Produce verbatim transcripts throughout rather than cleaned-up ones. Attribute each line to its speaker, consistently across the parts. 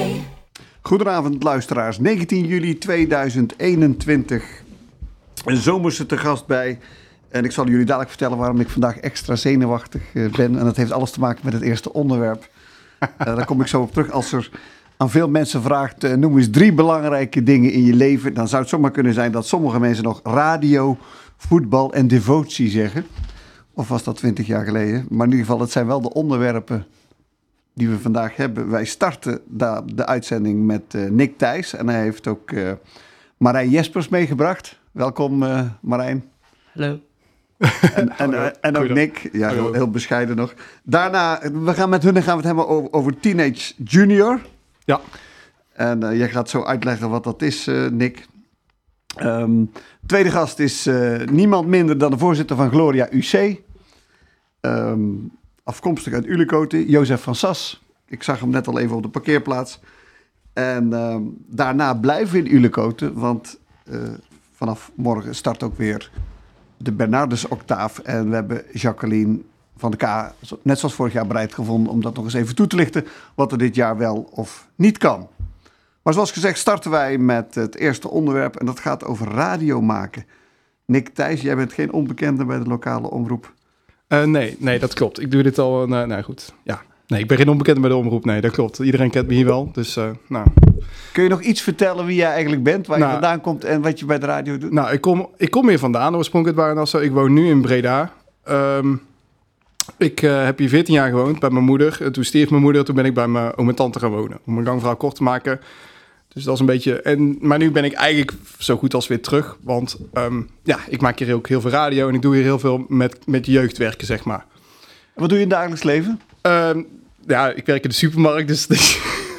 Speaker 1: Goedenavond luisteraars, negentien juli tweeduizend eenentwintig. Een zomerse te gast bij. En ik zal jullie dadelijk vertellen waarom ik vandaag extra zenuwachtig ben. En dat heeft alles te maken met het eerste onderwerp. Uh, daar kom ik zo op terug. Als er aan veel mensen vraagt, uh, noem eens drie belangrijke dingen in je leven. Dan zou het zomaar kunnen zijn dat sommige mensen nog radio, voetbal en devotie zeggen. Of was dat twintig jaar geleden? Maar in ieder geval, het zijn wel de onderwerpen die we vandaag hebben. Wij starten de, de uitzending met uh, Nick Thijs. En hij heeft ook uh, Marijn Jespers meegebracht. Welkom uh, Marijn.
Speaker 2: Hallo.
Speaker 1: En, en, uh, en ook Nick. Ja, heel, heel bescheiden nog. Daarna, we gaan met hun gaan we het hebben over, over Teenage Junior.
Speaker 3: Ja.
Speaker 1: En uh, jij gaat zo uitleggen wat dat is, uh, Nick. Um, tweede gast is uh, niemand minder dan de voorzitter van Gloria U C. Um, afkomstig uit Ullekoten, Jozef van Sas. Ik zag hem net al even op de parkeerplaats. En uh, daarna blijven we in Ullekoten, want uh, vanaf morgen start ook weer de Bernardus Octaaf. En we hebben Jacqueline van de K, net zoals vorig jaar, bereid gevonden om dat nog eens even toe te lichten, wat er dit jaar wel of niet kan. Maar zoals gezegd starten wij met het eerste onderwerp en dat gaat over radio maken. Nick Thijs, jij bent geen onbekende bij de lokale omroep.
Speaker 3: Uh, nee, nee, dat klopt. Ik doe dit al, uh, nou goed, ja. Nee, ik ben geen onbekende bij de omroep, nee, dat klopt. Iedereen kent me hier wel, dus uh, nou.
Speaker 1: Kun je nog iets vertellen wie jij eigenlijk bent, waar
Speaker 3: nou,
Speaker 1: je vandaan komt en wat je bij de radio doet?
Speaker 3: Nou, ik kom, ik kom hier vandaan, oorspronkelijk uit Baarn-Nassau. Ik woon nu in Breda. Um, ik uh, heb hier veertien jaar gewoond bij mijn moeder. En toen stierf mijn moeder, toen ben ik bij mijn oom en tante gaan wonen. Om een lang verhaal kort te maken. Dus dat is een beetje... En, maar nu ben ik eigenlijk zo goed als weer terug. Want um, ja, ik maak hier ook heel veel radio en ik doe hier heel veel met, met jeugdwerken, zeg maar.
Speaker 1: En wat doe je in het dagelijks leven?
Speaker 3: Um, ja, ik werk in de supermarkt, dus... dus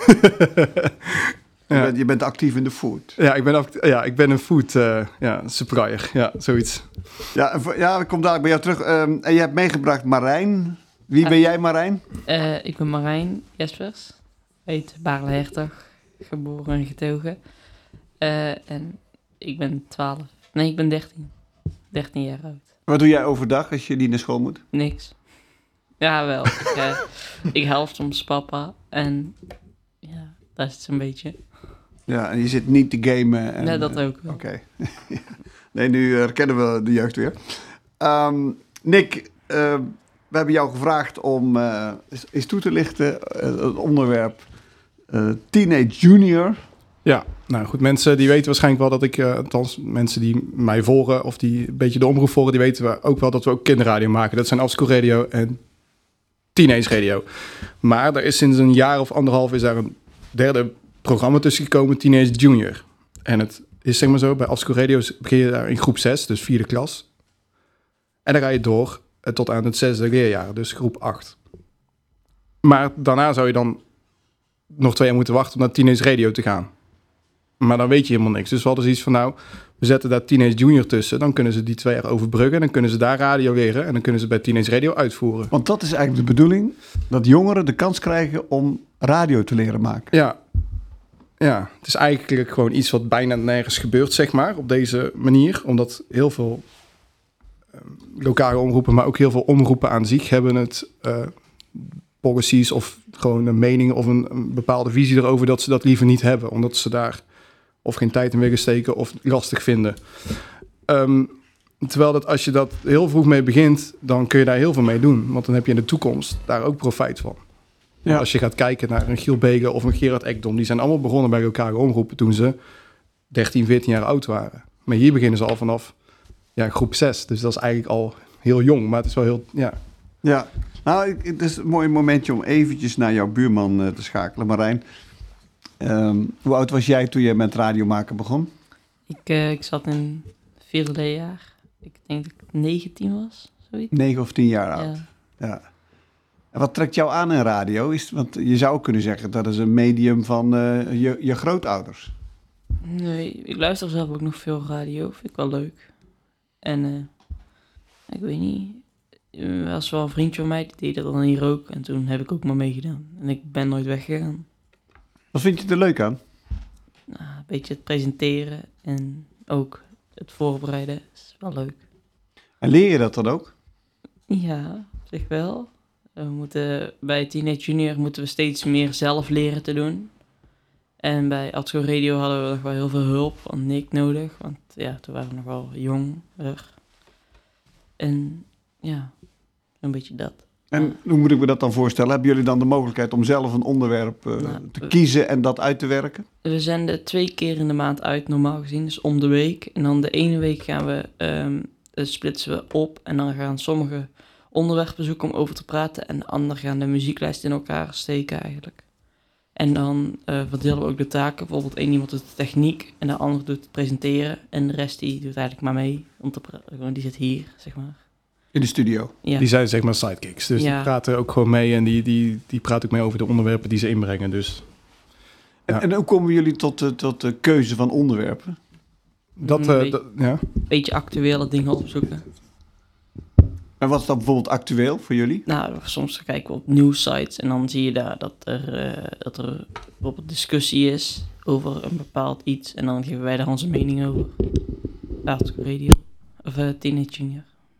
Speaker 1: je,
Speaker 3: ja.
Speaker 1: bent, je bent actief in de food.
Speaker 3: Ja, ik ben, act- ja, ik ben een food uh, ja, supplier, ja, zoiets.
Speaker 1: Ja, ja, ik kom dadelijk bij jou terug. Um, en je hebt meegebracht Marijn. Wie uh, ben jij, Marijn?
Speaker 2: Uh, ik ben Marijn Jespers, uit Baarle-Hertog, geboren en getogen. Uh, en ik ben twaalf. Nee, ik ben dertien. dertien jaar oud.
Speaker 1: Wat doe jij overdag als je niet naar school moet?
Speaker 2: Niks. Ja, wel. ik, uh, ik help soms papa en ja, dat is het zo'n beetje.
Speaker 1: Ja, en je zit niet te gamen. En,
Speaker 2: ja, dat ook wel.
Speaker 1: Oké. Okay. Nee, nu herkennen we de jeugd weer. Um, Nick, uh, we hebben jou gevraagd om uh, eens, eens toe te lichten uh, het onderwerp uh, Teenage Junior.
Speaker 3: Ja, nou goed, mensen die weten waarschijnlijk wel dat ik, uh, althans mensen die mij volgen of die een beetje de omroep volgen, die weten we ook wel dat we ook kinderradio maken. Dat zijn Afschool Radio en Teenage Radio. Maar er is sinds een jaar of anderhalf is daar een derde programma tussen gekomen, Teenage Junior. En het is zeg maar zo, bij Afschool Radio begin je daar in groep zes, dus vierde klas. En dan ga je door tot aan het zesde leerjaar, dus groep acht. Maar daarna zou je dan nog twee jaar moeten wachten om naar Teenage Radio te gaan. Maar dan weet je helemaal niks. Dus we hadden zoiets van, nou, we zetten daar Teenage Junior tussen. Dan kunnen ze die twee jaar overbruggen. Dan kunnen ze daar radio leren. En dan kunnen ze bij Teenage Radio uitvoeren.
Speaker 1: Want dat is eigenlijk de bedoeling. Dat jongeren de kans krijgen om radio te leren maken.
Speaker 3: Ja. Ja, het is eigenlijk gewoon iets wat bijna nergens gebeurt, zeg maar. Op deze manier. Omdat heel veel uh, lokale omroepen, maar ook heel veel omroepen aan zich hebben het... Uh, policies of gewoon een mening of een, een bepaalde visie erover dat ze dat liever niet hebben. Omdat ze daar of geen tijd in willen steken of lastig vinden. Um, terwijl dat als je dat heel vroeg mee begint, dan kun je daar heel veel mee doen. Want dan heb je in de toekomst daar ook profijt van. Ja. Als je gaat kijken naar een Giel Begen of een Gerard Ekdom, die zijn allemaal begonnen bij lokale omroepen toen ze dertien, veertien jaar oud waren. Maar hier beginnen ze al vanaf ja, groep zes. Dus dat is eigenlijk al heel jong, maar het is wel heel... Ja,
Speaker 1: ja. Nou, het is een mooi momentje om eventjes naar jouw buurman uh, te schakelen, Marijn. Um, hoe oud was jij toen je met radiomaken begon?
Speaker 2: Ik, uh, ik zat in vierde jaar. Ik denk dat ik negentien was, zoiets.
Speaker 1: Negen of tien jaar oud.
Speaker 2: Ja.
Speaker 1: Ja. En wat trekt jou aan in radio? Is, want je zou kunnen zeggen dat is een medium van uh, je, je grootouders.
Speaker 2: Nee, ik luister zelf ook nog veel radio. Vind ik wel leuk. En uh, ik weet niet... Er was wel een vriendje van mij, die deed dat dan hier ook. En toen heb ik ook maar meegedaan. En ik ben nooit weggegaan.
Speaker 1: Wat vind je er leuk aan?
Speaker 2: Nou, een beetje het presenteren en ook het voorbereiden is wel leuk.
Speaker 1: En leer je dat dan ook?
Speaker 2: Ja, op zich wel. We moeten, bij Teenage Junior moeten we steeds meer zelf leren te doen. En bij Adsco Radio hadden we nog wel heel veel hulp van Nick nodig. Want ja, toen waren we nog wel jonger. En ja, een beetje dat.
Speaker 1: En hoe moet ik me dat dan voorstellen? Hebben jullie dan de mogelijkheid om zelf een onderwerp uh,
Speaker 2: Nou,
Speaker 1: te kiezen en dat uit te werken?
Speaker 2: We zenden twee keer in de maand uit, normaal gezien, dus om de week. En dan de ene week gaan we, um, splitsen we op en dan gaan sommige onderwerpen zoeken om over te praten. En de anderen gaan de muzieklijst in elkaar steken eigenlijk. En dan uh, verdelen we ook de taken. Bijvoorbeeld één iemand doet de techniek en de ander doet het presenteren. En de rest die doet eigenlijk maar mee. Om te pra- gewoon, die zit hier, zeg maar.
Speaker 1: In de studio?
Speaker 2: Ja.
Speaker 3: Die zijn zeg maar sidekicks. Dus
Speaker 2: Ja.
Speaker 3: die praten ook gewoon mee en die, die, die praten ook mee over de onderwerpen die ze inbrengen. Dus
Speaker 1: En,
Speaker 3: Ja.
Speaker 1: en hoe komen jullie tot de, tot de keuze van onderwerpen?
Speaker 3: dat,
Speaker 2: Een
Speaker 3: eh,
Speaker 2: beetje-
Speaker 3: dat ja.
Speaker 2: Een beetje actuele dingen opzoeken.
Speaker 1: En wat is dan bijvoorbeeld actueel voor jullie?
Speaker 2: Nou, soms kijken we op nieuwssites en dan zie je daar dat er, uh, dat er bijvoorbeeld discussie is over een bepaald iets. En dan geven wij daar onze mening over. Adsco Radio. Of uh, Teenage Junior.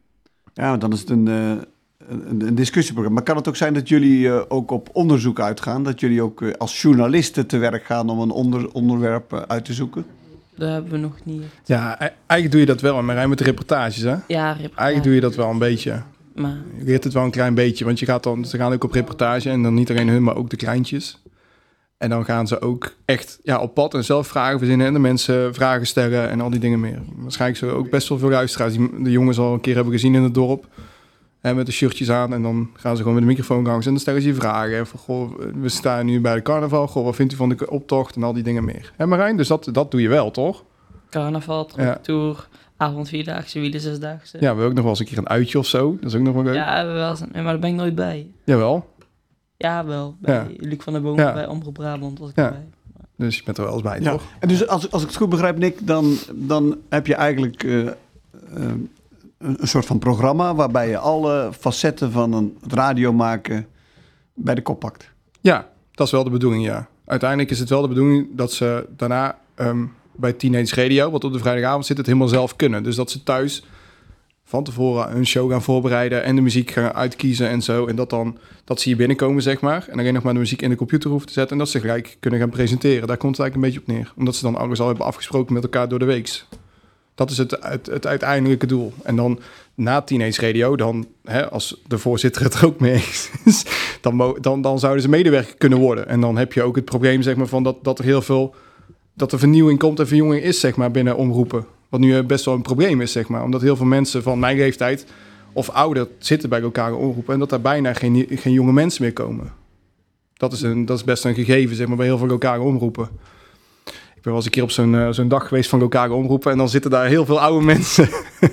Speaker 1: Ja, dan is het een, uh, een, een discussieprogramma. Maar kan het ook zijn dat jullie uh, ook op onderzoek uitgaan? Dat jullie ook uh, als journalisten te werk gaan om een onder, onderwerp uh, uit te zoeken?
Speaker 2: Dat hebben we nog niet.
Speaker 3: ja, e- eigenlijk doe je dat wel. Maar met de reportages, hè?
Speaker 2: Ja, reportage.
Speaker 3: Eigenlijk doe je dat wel een beetje.
Speaker 2: Maar
Speaker 3: Je leert het wel een klein beetje, want je gaat dan, ze gaan ook op reportage en dan niet alleen hun, maar ook de kleintjes. En dan gaan ze ook echt ja, op pad en zelf vragen verzinnen en de mensen vragen stellen en al die dingen meer. Waarschijnlijk zullen ook best wel veel luisteraars die de jongens al een keer hebben gezien in het dorp. Hè, met de shirtjes aan en dan gaan ze gewoon met de microfoon langs en dan stellen ze je vragen. En van, goh, we staan nu bij de carnaval, goh, wat vindt u van de optocht en al die dingen meer. Hè Marijn, dus dat, dat doe je wel, toch?
Speaker 2: carnaval,
Speaker 3: Ja.
Speaker 2: tour, avond vierdaagse, wielen zesdaagse.
Speaker 3: Ja, we hebben ook nog wel eens een keer een uitje of zo. Dat is ook nog wel leuk.
Speaker 2: Ja, we hebben wel eens een- maar daar ben ik nooit bij.
Speaker 3: Jawel,
Speaker 2: Ja, wel. Bij
Speaker 3: Ja.
Speaker 2: Luc van der Boom,
Speaker 3: Ja.
Speaker 2: bij Omroep Brabant was ik
Speaker 3: Ja.
Speaker 2: erbij.
Speaker 3: dus je bent er wel eens bij,
Speaker 1: Ja.
Speaker 3: toch?
Speaker 1: En dus als, als ik het goed begrijp, Nick, dan, dan heb je eigenlijk uh, uh, een, een soort van programma waarbij je alle facetten van een het radio maken bij de kop pakt.
Speaker 3: Ja, dat is wel de bedoeling, ja. Uiteindelijk is het wel de bedoeling dat ze daarna um, bij Teenage Radio, wat op de vrijdagavond zit, het helemaal zelf kunnen. Dus dat ze thuis van tevoren hun show gaan voorbereiden en de muziek gaan uitkiezen en zo. En dat dan, dat ze hier binnenkomen, zeg maar. En alleen nog maar de muziek in de computer hoeven te zetten en dat ze gelijk kunnen gaan presenteren. Daar komt het eigenlijk een beetje op neer. Omdat ze dan alles al hebben afgesproken met elkaar door de weeks. Dat is het, het, het uiteindelijke doel. En dan na Teenage Radio, dan, hè, als de voorzitter het er ook mee eens is, dan, mo- dan, dan zouden ze medewerker kunnen worden. En dan heb je ook het probleem, zeg maar, van dat, dat er heel veel, dat er vernieuwing komt en verjonging is, zeg maar, binnen omroepen. Wat nu best wel een probleem is, zeg maar. Omdat heel veel mensen van mijn leeftijd of ouder zitten bij lokale omroepen en dat daar bijna geen, geen jonge mensen meer komen. Dat is, een, dat is best een gegeven, zeg maar, bij heel veel lokale omroepen. Ik ben wel eens een keer op zo'n, uh, zo'n dag geweest van lokale omroepen en dan zitten daar heel veel oude mensen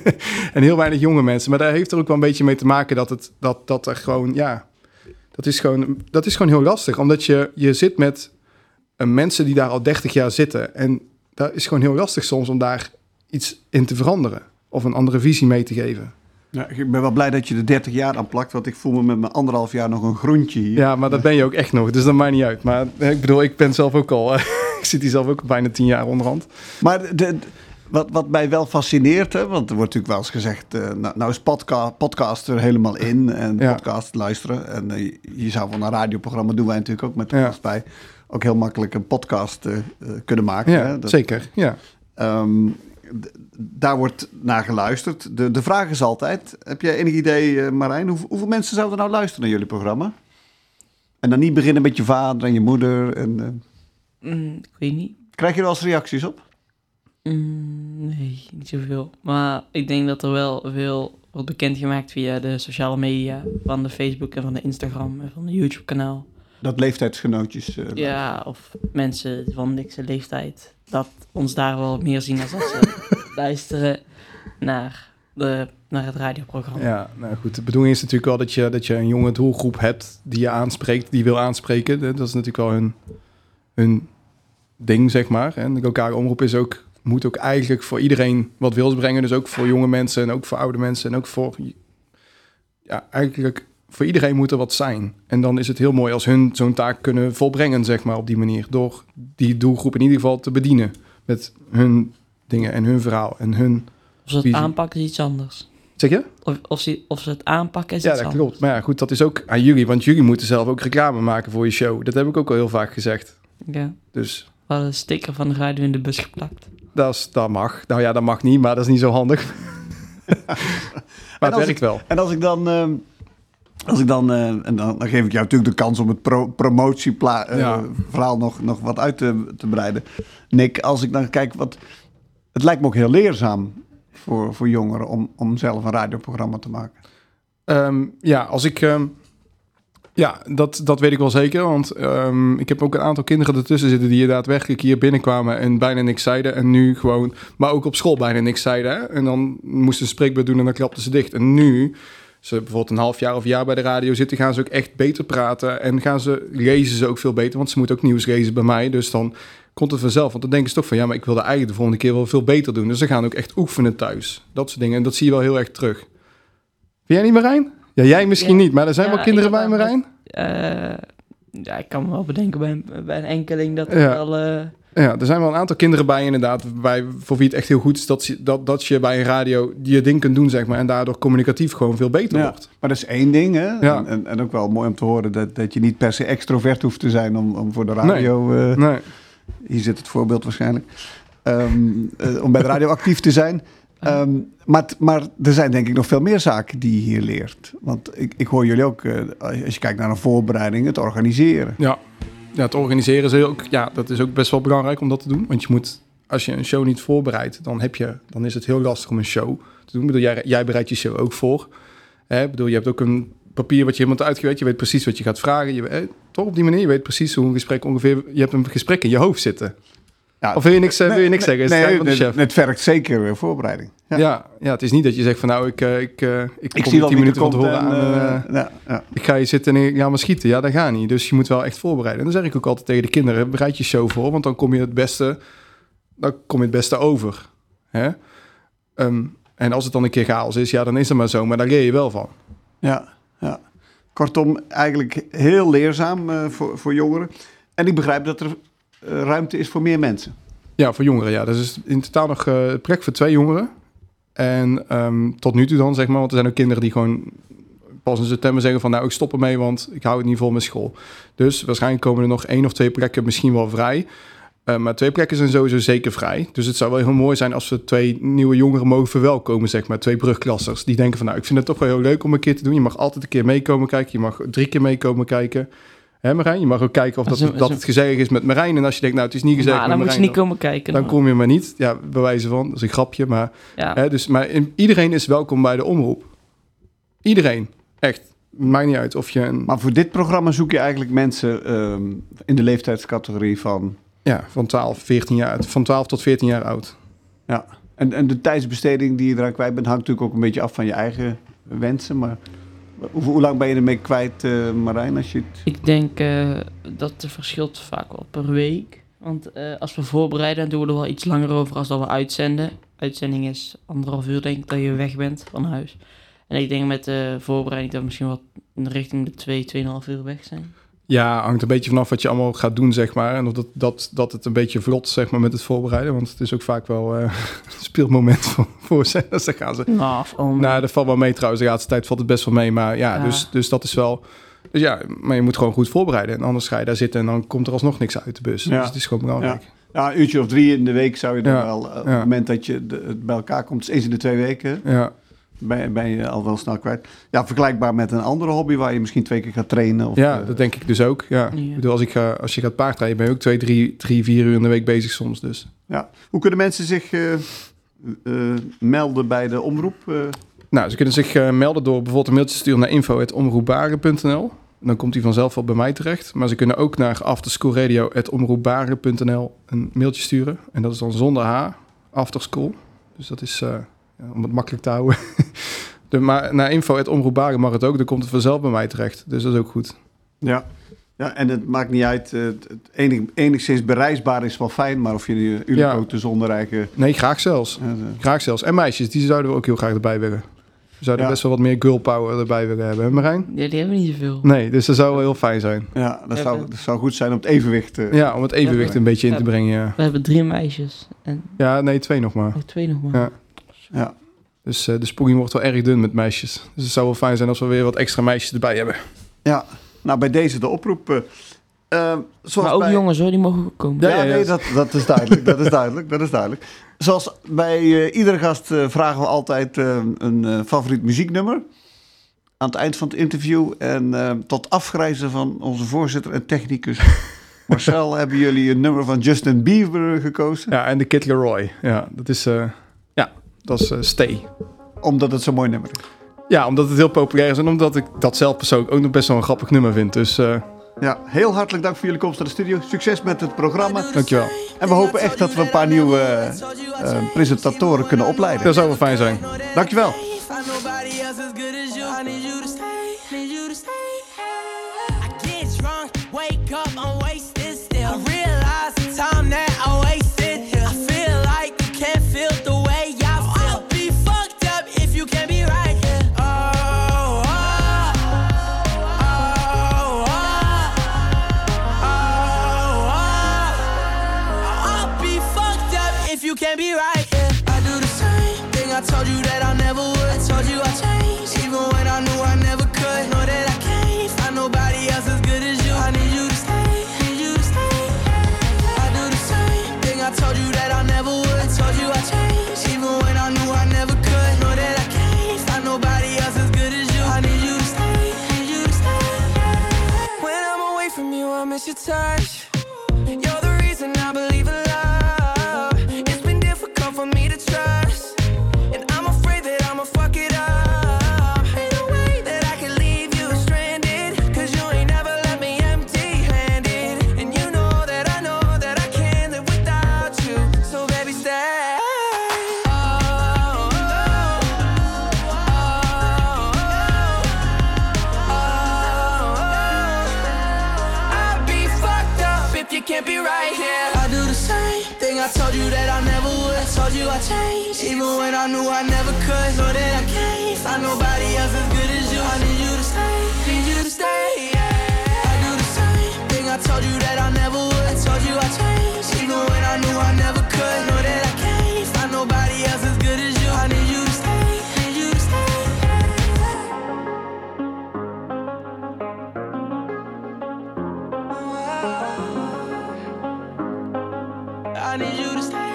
Speaker 3: en heel weinig jonge mensen. Maar daar heeft er ook wel een beetje mee te maken dat het dat, dat er gewoon, ja, dat is gewoon, dat is gewoon heel lastig. Omdat je, je zit met uh, mensen die daar al dertig jaar zitten en dat is gewoon heel lastig soms om daar iets in te veranderen of een andere visie mee te geven.
Speaker 1: Ja, ik ben wel blij dat je de dertig jaar aan plakt, want ik voel me met mijn anderhalf jaar nog een groentje hier.
Speaker 3: Ja, maar dat ben je ook echt nog, dus dat maakt niet uit. Maar ik bedoel, ik ben zelf ook al, ik zit hier zelf ook bijna tien jaar onderhand.
Speaker 1: Maar de, de- wat, wat mij wel fascineert, hè, want er wordt natuurlijk wel eens gezegd, uh, nou, nou is podca- podcast er helemaal in en
Speaker 3: Ja.
Speaker 1: podcast luisteren. En uh, je- je zou van een radioprogramma, doen wij natuurlijk ook met de
Speaker 3: Ja.
Speaker 1: gast bij, ook heel makkelijk een podcast uh, uh, kunnen maken.
Speaker 3: Ja,
Speaker 1: hè. Dat-
Speaker 3: zeker, ja.
Speaker 1: Ehm, d- daar wordt naar geluisterd. De, de vraag is altijd, heb jij enig idee, uh, Marijn, hoe, hoeveel mensen zouden nou luisteren naar jullie programma? En dan niet beginnen met je vader en je moeder. En, uh,
Speaker 2: Mm, ik weet niet.
Speaker 1: krijg je er wel eens reacties op?
Speaker 2: Mm, nee, niet zoveel. Maar ik denk dat er wel veel wordt bekendgemaakt via de sociale media. Van de Facebook en van de Instagram en van de YouTube-kanaal.
Speaker 1: Dat leeftijdsgenootjes. uh,
Speaker 2: Ja, of mensen van niks leeftijd. Dat ons daar wel meer zien als dat ze luisteren naar, de, naar het radioprogramma.
Speaker 3: Ja, nou goed. De bedoeling is natuurlijk wel dat je, dat je een jonge doelgroep hebt die je aanspreekt, die je wil aanspreken. Dat is natuurlijk wel hun, hun ding, zeg maar. En de lokale omroep is ook, moet ook eigenlijk voor iedereen wat wils brengen. Dus ook voor jonge mensen en ook voor oude mensen en ook voor, ja, eigenlijk voor iedereen moet er wat zijn. En dan is het heel mooi als hun zo'n taak kunnen volbrengen, zeg maar, op die manier. Door die doelgroep in ieder geval te bedienen met hun dingen en hun verhaal en hun...
Speaker 2: Of ze het
Speaker 3: Visie.
Speaker 2: aanpakken is iets anders.
Speaker 3: Zeg je?
Speaker 2: Of, of, ze, of ze het aanpakken is
Speaker 3: Ja,
Speaker 2: iets
Speaker 3: dat
Speaker 2: anders.
Speaker 3: klopt. Maar ja, goed, dat is ook aan jullie. Want jullie moeten zelf ook reclame maken voor je show. Dat heb ik ook al heel vaak gezegd.
Speaker 2: Ja.
Speaker 3: Dus
Speaker 2: wel een sticker van de radio in de bus geplakt.
Speaker 3: Dat, is, dat mag. Nou ja, dat mag niet, maar dat is niet zo handig. maar het werkt
Speaker 1: ik,
Speaker 3: wel.
Speaker 1: En als ik dan... Uh, als ik dan, uh, en dan, dan geef ik jou natuurlijk de kans om het pro- promotieverhaal uh,
Speaker 3: ja.
Speaker 1: nog, nog wat uit te, te breiden. Nick, als ik dan kijk wat... Het lijkt me ook heel leerzaam voor, voor jongeren om, om zelf een radioprogramma te maken.
Speaker 3: Um, ja, als ik... Um, ja, dat, dat weet ik wel zeker. Want um, ik heb ook een aantal kinderen ertussen zitten die daadwerkelijk hier binnenkwamen en bijna niks zeiden. En nu gewoon... Maar ook op school bijna niks zeiden. Hè? En dan moesten ze een spreekbeurt doen en dan klapten ze dicht. En nu... ze bijvoorbeeld een half jaar of een jaar bij de radio zitten, gaan ze ook echt beter praten en gaan ze, lezen ze ook veel beter, want ze moeten ook nieuws lezen bij mij, dus dan komt het vanzelf, want dan denken ze toch van, ja, maar ik wil dat eigenlijk de volgende keer wel veel beter doen, dus ze gaan ook echt oefenen thuis, dat soort dingen, en dat zie je wel heel erg terug. Vind jij niet, Marijn? Ja, jij misschien ja. niet, maar er zijn ja, wel kinderen bij, Marijn?
Speaker 2: Uh, ja, ik kan me wel bedenken bij, bij een enkeling dat er
Speaker 3: ja.
Speaker 2: wel... Uh...
Speaker 3: Ja, er zijn wel een aantal kinderen bij inderdaad, bij, voor wie het echt heel goed is dat, dat, dat je bij een radio je ding kunt doen, zeg maar, en daardoor communicatief gewoon veel beter
Speaker 1: ja,
Speaker 3: wordt.
Speaker 1: Maar dat is één ding, hè?
Speaker 3: Ja.
Speaker 1: En, en, en ook wel mooi om te horen dat, dat je niet per se extrovert hoeft te zijn om, om voor de radio... Nee. Uh, nee. Hier zit het voorbeeld waarschijnlijk. Um, uh, om bij de radio actief te zijn. Um, maar, maar er zijn denk ik nog veel meer zaken die je hier leert. Want ik, ik hoor jullie ook, uh, als je kijkt naar een voorbereiding, het organiseren.
Speaker 3: Ja. Ja, het organiseren is ook, ja, dat is ook best wel belangrijk om dat te doen. Want je moet, als je een show niet voorbereidt, dan, heb je, dan is het heel lastig om een show te doen. Ik bedoel, jij, jij bereidt je show ook voor. Hè? Ik bedoel, je hebt ook een papier wat je helemaal uitgewerkt. Je weet precies wat je gaat vragen. Je, eh, toch op die manier, je weet precies hoe een gesprek ongeveer... Je hebt een gesprek in je hoofd zitten. Ja, of wil je niks, nee, wil je niks nee, zeggen? Is
Speaker 1: nee,
Speaker 3: het,
Speaker 1: nee,
Speaker 3: van de chef?
Speaker 1: Het vergt zeker voorbereiding.
Speaker 3: Ja. Ja, ja, het is niet dat je zegt van nou, ik, uh, ik, uh, ik,
Speaker 1: ik
Speaker 3: kom
Speaker 1: zie
Speaker 3: tien minuten van tevoren
Speaker 1: en,
Speaker 3: aan. Uh,
Speaker 1: uh, ja, ja.
Speaker 3: Ik ga je zitten en ik ga maar schieten. Ja, dat gaat niet. Dus je moet wel echt voorbereiden. En dan zeg ik ook altijd tegen de kinderen, bereid je show voor, want dan kom je het beste, dan kom je het beste over. Hè? Um, en als het dan een keer chaos is, ja, dan is het maar zo. Maar daar leer je wel van.
Speaker 1: Ja, ja. Kortom, eigenlijk heel leerzaam uh, voor, voor jongeren. En ik begrijp dat er uh, ruimte is voor meer mensen.
Speaker 3: Ja, voor jongeren, ja. Dus is in totaal nog uh, plek voor twee jongeren. En um, tot nu toe dan, zeg maar, want er zijn ook kinderen die gewoon pas in september zeggen van nou, ik stop ermee, want ik hou het niet vol met school. Dus waarschijnlijk komen er nog één of twee plekken misschien wel vrij. Uh, maar twee plekken zijn sowieso zeker vrij. Dus het zou wel heel mooi zijn als we twee nieuwe jongeren mogen verwelkomen, zeg maar. Twee brugklassers die denken van nou, ik vind het toch wel heel leuk om een keer te doen. Je mag altijd een keer meekomen kijken. Je mag drie keer meekomen kijken. Hè, Marijn? Je mag ook kijken of dat, zo, dat zo. het gezellig is met Marijn. En als je denkt, nou, het is niet gezellig
Speaker 2: nou,
Speaker 3: met
Speaker 2: dan
Speaker 3: Marijn,
Speaker 2: moet je niet komen kijken.
Speaker 3: Dan, dan kom je maar niet. Ja, bij wijze van, dat is een grapje. Maar,
Speaker 2: ja.
Speaker 3: hè, dus, maar in, iedereen is welkom bij de omroep. Iedereen. Echt. Maakt niet uit of je... Een...
Speaker 1: Maar voor dit programma zoek je eigenlijk mensen um, in de leeftijdscategorie van...
Speaker 3: Ja, van twaalf, veertien jaar, van twaalf tot veertien jaar oud.
Speaker 1: Ja, en, en de tijdsbesteding die je eraan kwijt bent, hangt natuurlijk ook een beetje af van je eigen wensen. Maar hoe, hoe lang ben je ermee kwijt, uh, Marijn? Als je het...
Speaker 2: Ik denk uh, dat het verschilt vaak wel per week. Want uh, als we voorbereiden, doen we er wel iets langer over als dat we uitzenden. Uitzending is anderhalf uur, denk ik, dat je weg bent van huis. En ik denk met de voorbereiding dat we misschien wel in richting de twee, tweeënhalf uur weg zijn.
Speaker 3: Ja, hangt een beetje vanaf wat je allemaal gaat doen, zeg maar. En of dat, dat, dat het een beetje vlot, zeg maar, met het voorbereiden. Want het is ook vaak wel uh, een speelmoment voor, voor ze. Dus dan gaan ze...
Speaker 2: Nou, om...
Speaker 3: nou, dat valt wel mee trouwens. De laatste tijd valt het best wel mee. Maar ja, ja. Dus, dus dat is wel... Dus ja, maar je moet gewoon goed voorbereiden. En anders ga je daar zitten en dan komt er alsnog niks uit de bus. Ja. Dus het is gewoon belangrijk.
Speaker 1: Ja. Ja, een uurtje of drie in de week zou je dan
Speaker 3: ja.
Speaker 1: wel... Uh, op
Speaker 3: ja.
Speaker 1: het moment dat je de, het bij elkaar komt, dus eens in de twee weken...
Speaker 3: Ja.
Speaker 1: Ben, ben je al wel snel kwijt. Ja, vergelijkbaar met een andere hobby waar je misschien twee keer gaat trainen. Of,
Speaker 3: ja,
Speaker 1: uh,
Speaker 3: dat denk ik dus ook. Ja. Ja. Ik bedoel, als, ik ga, als je gaat paardrijden, ben je ook twee, drie, drie, vier uur in de week bezig soms. Dus.
Speaker 1: Ja. Hoe kunnen mensen zich uh, uh, melden bij de omroep? Uh?
Speaker 3: Nou, ze kunnen zich uh, melden door bijvoorbeeld een mailtje te sturen naar info at omroepbaren punt n l. Dan komt hij vanzelf wel bij mij terecht. Maar ze kunnen ook naar afterschoolradio at omroepbaren punt n l een mailtje sturen. En dat is dan zonder H, afterschool. Dus dat is... Uh, Ja, om het makkelijk te houden. de, maar naar info at omroepbaren mag het ook. Dan komt het vanzelf bij mij terecht. Dus dat is ook goed.
Speaker 1: Ja, ja en het maakt niet uit. Uh, het enig, enigszins bereisbaar is wel fijn. Maar of je uh, Ulico te zonder eigen...
Speaker 3: Nee, graag zelfs. Uh, uh. Graag zelfs. En meisjes, die zouden we ook heel graag erbij willen. We zouden ja. best wel wat meer girl power erbij willen hebben. Hè, Marijn?
Speaker 2: Ja, die hebben we niet zoveel.
Speaker 3: Nee, dus dat zou wel heel fijn zijn.
Speaker 1: Ja, dat, zou, dat zou goed zijn om het evenwicht... Uh,
Speaker 3: ja, om het evenwicht ja, een beetje in te brengen, ja.
Speaker 2: We hebben drie meisjes. En...
Speaker 3: Ja, nee, twee nog maar.
Speaker 2: Oh, twee nog maar.
Speaker 3: Ja.
Speaker 1: Ja.
Speaker 3: Dus uh, de spoeling wordt wel erg dun met meisjes. Dus het zou wel fijn zijn als we weer wat extra meisjes erbij hebben.
Speaker 1: Ja, nou bij deze de oproep. Uh, Uh, zoals
Speaker 2: maar ook
Speaker 1: bij...
Speaker 2: jongens hoor, die mogen ook komen.
Speaker 1: Ja, ja, nee, dat, dat is duidelijk. dat is duidelijk. Dat is duidelijk. Zoals bij uh, iedere gast uh, vragen we altijd uh, een uh, favoriet muzieknummer. Aan het eind van het interview. En uh, tot afgrijzen van onze voorzitter en technicus Marcel hebben jullie een nummer van Justin Bieber gekozen.
Speaker 3: Ja, en de Kid Laroi. Ja, dat is, uh, ja, dat is uh, Stay.
Speaker 1: Omdat het zo'n mooi nummer is.
Speaker 3: Ja, omdat het heel populair is en omdat ik dat zelf persoonlijk ook nog best wel een grappig nummer vind. Dus uh,
Speaker 1: ja, heel hartelijk dank voor jullie komst naar de studio. Succes met het programma.
Speaker 3: Dankjewel.
Speaker 1: En we hopen echt dat we een paar nieuwe uh, uh, presentatoren kunnen opleiden.
Speaker 3: Dat zou wel fijn zijn.
Speaker 1: Dankjewel.
Speaker 4: Can't be right, yeah. I do the same thing. I told you that I never would. I told you I changed, even when I knew I never could. Know that I can't find nobody else as good as you. I need you to stay, need you to stay. I do the same thing. I told you that I never would. I told you I changed, even when I knew I never could. Know that I can't find nobody else as good as you. I need you to stay, need you to stay. When I'm away from you, I miss your touch. You're the reason I believe in love. For me to trust, and I'm afraid that I'ma fuck it up. Ain't no way that I can leave you stranded, cause you ain't never left me empty-handed. And you know that I know that I can't live without you. So baby, stay. Oh, oh, oh, oh, oh. I'd be fucked up if you can't be right here. I do the same thing. I told you that I never would. Told you I changed, even when I knew I never could. Know that I can't find nobody else as good as you. I need you to stay, need you to stay, yeah. I do the same thing. I told you that I never would. I told you I changed, even when I knew I never could. Know that I can't find nobody else as good as you. I need you to stay, need you to stay. I need you to stay.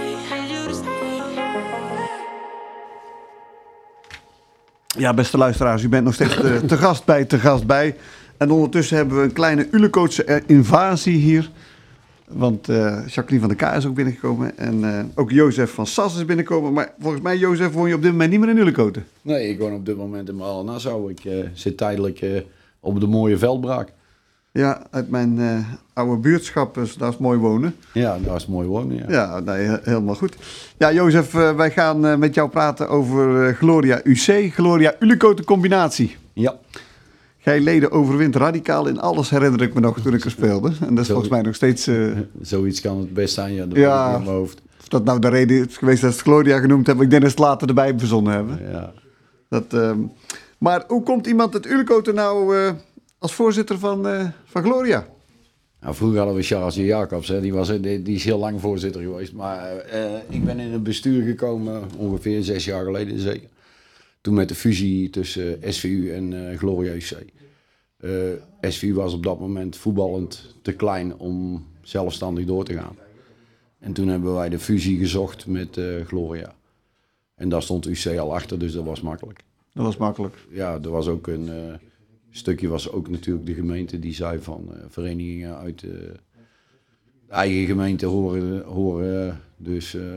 Speaker 1: Ja, beste luisteraars, u bent nog steeds te, te gast bij, te gast bij. En ondertussen hebben we een kleine Ulecootse invasie hier. Want uh, Jacqueline van der K is ook binnengekomen. En uh, ook Jozef van Sas is binnengekomen. Maar volgens mij, Jozef, woon je op dit moment niet meer in Ulekoten?
Speaker 5: Nee, ik woon op dit moment in Maal-Nassau. Ik uh, zit tijdelijk uh, op de mooie Veldbraak.
Speaker 1: Ja, uit mijn uh, oude buurtschap, dus daar is mooi wonen.
Speaker 5: Ja, daar is mooi wonen, ja.
Speaker 1: Ja, nee, he- helemaal goed. Ja, Jozef, uh, wij gaan uh, met jou praten over uh, Gloria U C, Gloria Ulekoten combinatie.
Speaker 5: Ja.
Speaker 1: Jij leden overwint radicaal in alles, herinner ik me nog toen ik er speelde. En dat is
Speaker 5: Zo,
Speaker 1: volgens mij nog steeds... Uh,
Speaker 5: zoiets kan het best zijn, ja. Dat
Speaker 1: ja,
Speaker 5: in mijn hoofd.
Speaker 1: Of dat nou de reden is geweest dat ze het Gloria genoemd hebben, ik denk dat ze het later erbij verzonnen hebben.
Speaker 5: Ja.
Speaker 1: Dat, uh, maar hoe komt iemand uit Ulekoten nou uh, als voorzitter van, uh, van Gloria?
Speaker 5: Nou, vroeger hadden we Charles Jacobs, hè. Die, was, die, die is heel lang voorzitter geweest. Maar uh, ik ben in het bestuur gekomen ongeveer zes jaar geleden zeker. Toen met de fusie tussen S V U en uh, Gloria U C. Uh, S V U was op dat moment voetballend te klein om zelfstandig door te gaan. En toen hebben wij de fusie gezocht met uh, Gloria. En daar stond U C al achter, dus dat was makkelijk.
Speaker 1: Dat was makkelijk.
Speaker 5: Ja, er was ook een uh, stukje, was ook natuurlijk de gemeente die zei van uh, verenigingen uit uh, de eigen gemeente horen, horen uh, dus uh,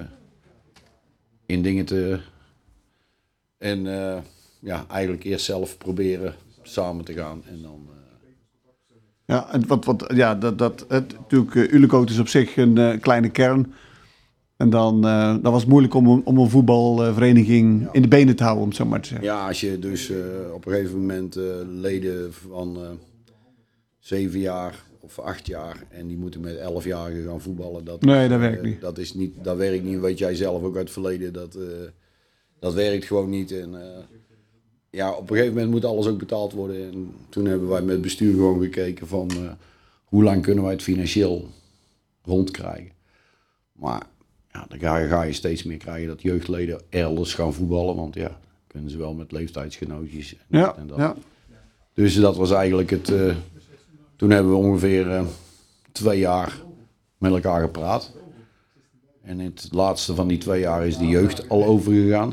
Speaker 5: in dingen te... En uh, ja, eigenlijk eerst zelf proberen samen te gaan en dan... Uh,
Speaker 1: Ja, en wat, wat, ja dat, dat, het, natuurlijk, uh, Ulekoten is op zich een uh, kleine kern. En dan, uh, dan was het moeilijk om, een- om een voetbalvereniging in de benen te houden, om het zo maar te zeggen.
Speaker 5: Ja, als je dus uh, op een gegeven moment uh, leden van uh, zeven jaar of acht jaar en die moeten met elfjarigen gaan voetballen. Dat,
Speaker 1: Nee, dat werkt
Speaker 5: uh,
Speaker 1: niet.
Speaker 5: Dat, is niet. Dat werkt niet, weet jij zelf ook uit het verleden. Dat, uh, dat werkt gewoon niet. En, uh, ja, op een gegeven moment moet alles ook betaald worden. En toen hebben wij met het bestuur gewoon gekeken van uh, hoe lang kunnen wij het financieel rondkrijgen. Maar ja, dan ga je, ga je steeds meer krijgen dat jeugdleden elders gaan voetballen. Want ja, kunnen ze wel met leeftijdsgenootjes en
Speaker 1: Ja,
Speaker 5: dit en dat.
Speaker 1: ja.
Speaker 5: Dus dat was eigenlijk het... Uh, toen hebben we ongeveer uh, twee jaar met elkaar gepraat. En in het laatste van die twee jaar is de jeugd al overgegaan.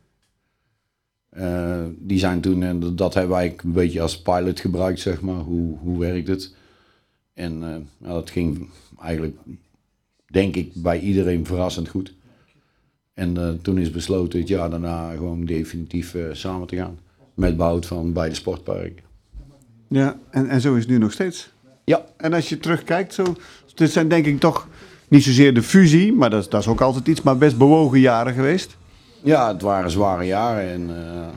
Speaker 5: Uh, die zijn toen, en dat hebben wij een beetje als pilot gebruikt, zeg maar. Hoe, hoe werkt het? En uh, nou, dat ging eigenlijk, denk ik, bij iedereen verrassend goed. En uh, toen is besloten het jaar daarna gewoon definitief uh, samen te gaan. Met behoud van beide sportparken.
Speaker 1: Ja, en, en zo is het nu nog steeds.
Speaker 5: Ja.
Speaker 1: En als je terugkijkt, zo, dit zijn denk ik toch niet zozeer de fusie, maar dat, dat is ook altijd iets, maar best bewogen jaren geweest.
Speaker 5: Ja, het waren zware jaren en uh,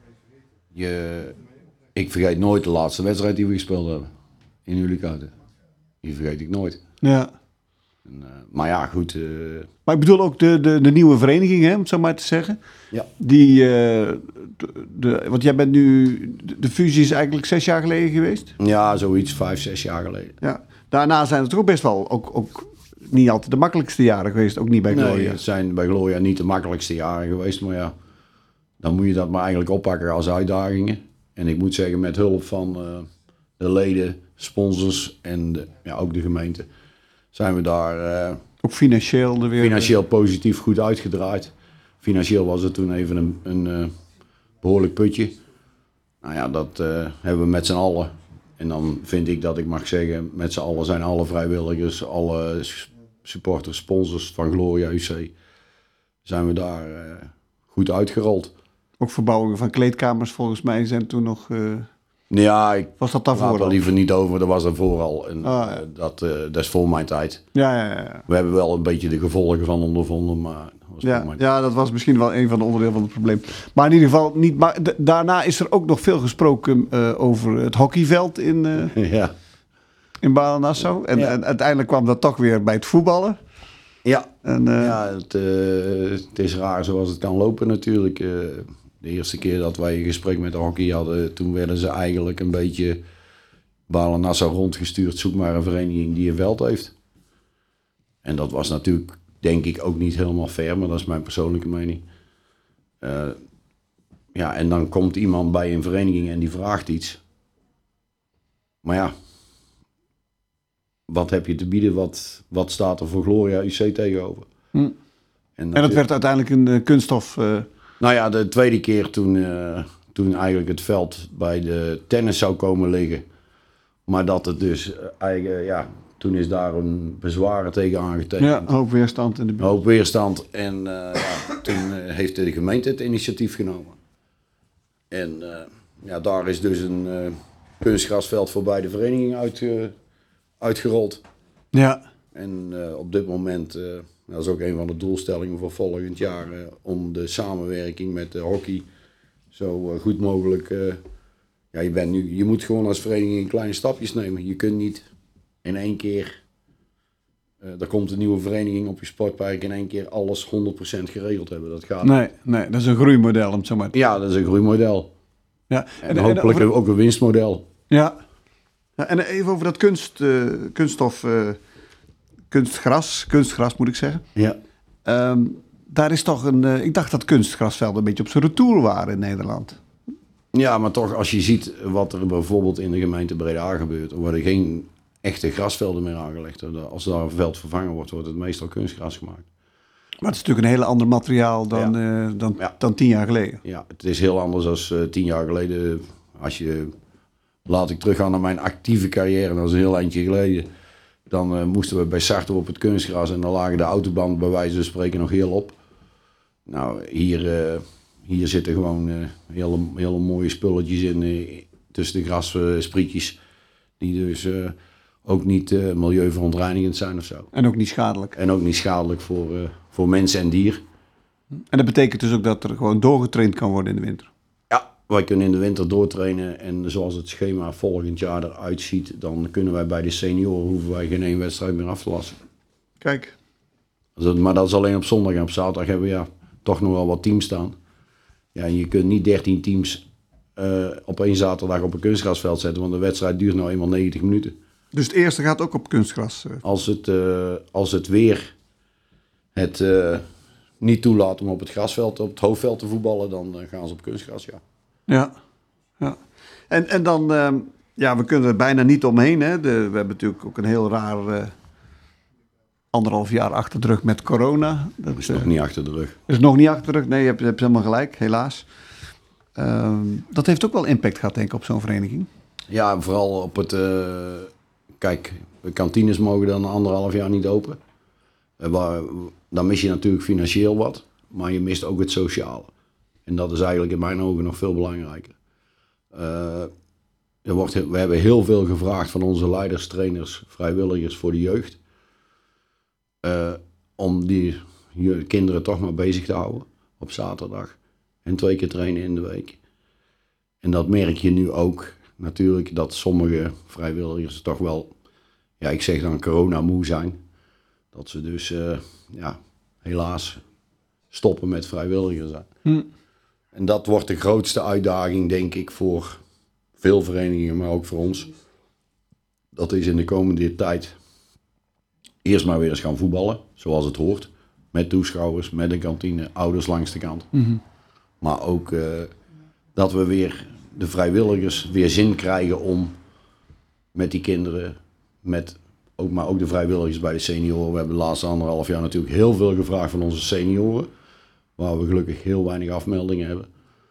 Speaker 5: je, ik vergeet nooit de laatste wedstrijd die we gespeeld hebben. In Huurlijkhouten. Die vergeet ik nooit.
Speaker 1: Ja.
Speaker 5: En, uh, maar ja, goed. Uh,
Speaker 1: maar ik bedoel ook de, de, de nieuwe vereniging, hè, om het zo maar te zeggen.
Speaker 5: Ja.
Speaker 1: Die, uh, de, de, want jij bent nu, de, de fusie is eigenlijk zes jaar geleden geweest.
Speaker 5: Ja, zoiets, vijf, zes jaar geleden.
Speaker 1: Ja. Daarna zijn het ook best wel, ook, ook niet altijd de makkelijkste jaren geweest, ook niet bij Gloria.
Speaker 5: Nee, het zijn bij Gloria niet de makkelijkste jaren geweest, maar ja, dan moet je dat maar eigenlijk oppakken als uitdagingen. En ik moet zeggen, met hulp van uh, de leden, sponsors en de, ja, ook de gemeente, zijn we daar uh,
Speaker 1: ook financieel, de weer,
Speaker 5: financieel positief goed uitgedraaid. Financieel was het toen even een, een uh, behoorlijk putje. Nou ja, dat uh, hebben we met z'n allen. En dan vind ik dat ik mag zeggen, met z'n allen zijn alle vrijwilligers, alle supporters, sponsors van Gloria U C, zijn we daar uh, goed uitgerold.
Speaker 1: Ook verbouwingen van kleedkamers volgens mij zijn toen nog... Uh,
Speaker 5: ja, ik
Speaker 1: was dat daarvoor
Speaker 5: praat er liever niet over, dat was daarvoor al. En,
Speaker 1: ah, ja.
Speaker 5: uh, dat, uh, dat is voor mijn tijd.
Speaker 1: Ja, ja, ja.
Speaker 5: We hebben wel een beetje de gevolgen van ondervonden, maar... Dat was
Speaker 1: ja, ja, dat was misschien wel een van de onderdelen van het probleem. Maar in ieder geval niet... Maar d- daarna is er ook nog veel gesproken uh, over het hockeyveld in, uh,
Speaker 5: ja.
Speaker 1: in Balen-Nassau. En,
Speaker 5: ja.
Speaker 1: en uiteindelijk kwam dat toch weer bij het voetballen.
Speaker 5: Ja,
Speaker 1: en, uh,
Speaker 5: ja het, uh, het is raar zoals het kan lopen natuurlijk. Uh, de eerste keer dat wij een gesprek met de hockey hadden, toen werden ze eigenlijk een beetje Balen-Nassau rondgestuurd. Zoek maar een vereniging die een veld heeft. En dat was natuurlijk, denk ik, ook niet helemaal fair, maar dat is mijn persoonlijke mening. Uh, ja, en dan komt iemand bij een vereniging en die vraagt iets. Maar ja, wat heb je te bieden? Wat, wat staat er voor Gloria U C tegenover?
Speaker 1: Hm. En, en dat werd uiteindelijk een uh, kunststof... Uh...
Speaker 5: Nou ja, de tweede keer toen, uh, toen eigenlijk het veld bij de tennis zou komen liggen. Maar dat het dus uh, eigenlijk, ja, toen is daar een bezwaren tegen aangetekend.
Speaker 1: Ja, een hoop weerstand in de buurt.
Speaker 5: Een hoop weerstand. En uh, ja, toen uh, heeft de gemeente het initiatief genomen. En uh, ja, daar is dus een uh, kunstgrasveld voor beide verenigingen uit, uh, uitgerold.
Speaker 1: Ja.
Speaker 5: En uh, op dit moment, uh, dat is ook een van de doelstellingen voor volgend jaar, uh, om de samenwerking met de hockey zo uh, goed mogelijk... Uh, ja, je, bent nu, je moet gewoon als vereniging kleine stapjes nemen. Je kunt niet in één keer... Uh, er komt een nieuwe vereniging op je sportpark in één keer alles honderd procent geregeld hebben. Dat gaat
Speaker 1: nee, nee, dat is een groeimodel om het zo maar te...
Speaker 5: Ja, dat is een groeimodel.
Speaker 1: Ja.
Speaker 5: En, en hopelijk en over... ook een winstmodel.
Speaker 1: Ja. Ja, en even over dat kunst, uh, kunststof, uh, kunstgras, kunstgras moet ik zeggen.
Speaker 5: Ja.
Speaker 1: Um, daar is toch een, uh, ik dacht dat kunstgrasvelden een beetje op zijn retour waren in Nederland.
Speaker 5: Ja, maar toch als je ziet wat er bijvoorbeeld in de gemeente Breda gebeurt, er worden geen echte grasvelden meer aangelegd. Als daar een veld vervangen wordt, wordt het meestal kunstgras gemaakt.
Speaker 1: Maar het is natuurlijk een heel ander materiaal dan, ja. uh, dan, ja. dan tien jaar geleden.
Speaker 5: Ja, het is heel anders dan uh, tien jaar geleden. Als je, laat ik teruggaan naar mijn actieve carrière, dat is een heel eindje geleden. Dan uh, moesten we bij Sarto op het kunstgras en dan lagen de autobanden bij wijze van spreken nog heel op. Nou, hier, uh, hier zitten gewoon uh, hele, hele mooie spulletjes in uh, tussen de grassprietjes. Die dus uh, ook niet uh, milieuverontreinigend zijn of zo.
Speaker 1: En ook niet schadelijk.
Speaker 5: En ook niet schadelijk voor, uh, voor mens en dier.
Speaker 1: En dat betekent dus ook dat er gewoon doorgetraind kan worden in de winter?
Speaker 5: Ja, wij kunnen in de winter doortrainen. En zoals het schema volgend jaar eruit ziet, dan kunnen wij bij de senioren, hoeven wij geen één wedstrijd meer af te lassen.
Speaker 1: Kijk.
Speaker 5: Maar dat is alleen op zondag en op zaterdag hebben we ja, toch nog wel wat teams staan. Ja, en je kunt niet dertien teams uh, op één zaterdag op een kunstgrasveld zetten, want de wedstrijd duurt nou eenmaal negentig minuten.
Speaker 1: Dus het eerste gaat ook op kunstgras? Uh.
Speaker 5: Als het, uh, als het weer het uh, niet toelaat om op het grasveld, op het hoofdveld te voetballen, dan uh, gaan ze op kunstgras, ja.
Speaker 1: Ja, ja. En, en dan, uh, ja, we kunnen er bijna niet omheen. Hè. De, we hebben natuurlijk ook een heel raar uh, anderhalf jaar achter de rug met corona. Dat
Speaker 5: Dat is nog uh, niet achter de rug.
Speaker 1: is nog niet achter de rug. Nee, je hebt, je hebt helemaal gelijk, helaas. Uh, dat heeft ook wel impact gehad, denk ik, op zo'n vereniging.
Speaker 5: Ja, vooral op het... Uh, kijk, de kantines mogen dan anderhalf jaar niet open. Uh, waar, dan mis je natuurlijk financieel wat. Maar je mist ook het sociale. En dat is eigenlijk in mijn ogen nog veel belangrijker. Uh, er wordt, we hebben heel veel gevraagd van onze leiders, trainers, vrijwilligers voor de jeugd. Uh, om die kinderen toch maar bezig te houden op zaterdag. En twee keer trainen in de week. En dat merk je nu ook natuurlijk, dat sommige vrijwilligers toch wel, ja, ik zeg dan corona-moe zijn. Dat ze dus, uh, ja, helaas stoppen met vrijwilligers zijn. Hm. En dat wordt de grootste uitdaging, denk ik, voor veel verenigingen, maar ook voor ons. Dat is in de komende tijd eerst maar weer eens gaan voetballen, zoals het hoort. Met toeschouwers, met een kantine, ouders langs de kant. Mm-hmm. Maar ook uh, dat we weer de vrijwilligers weer zin krijgen om met die kinderen, met ook, maar ook de vrijwilligers bij de senioren. We hebben de laatste anderhalf jaar natuurlijk heel veel gevraagd van onze senioren. Waar we gelukkig heel weinig afmeldingen hebben.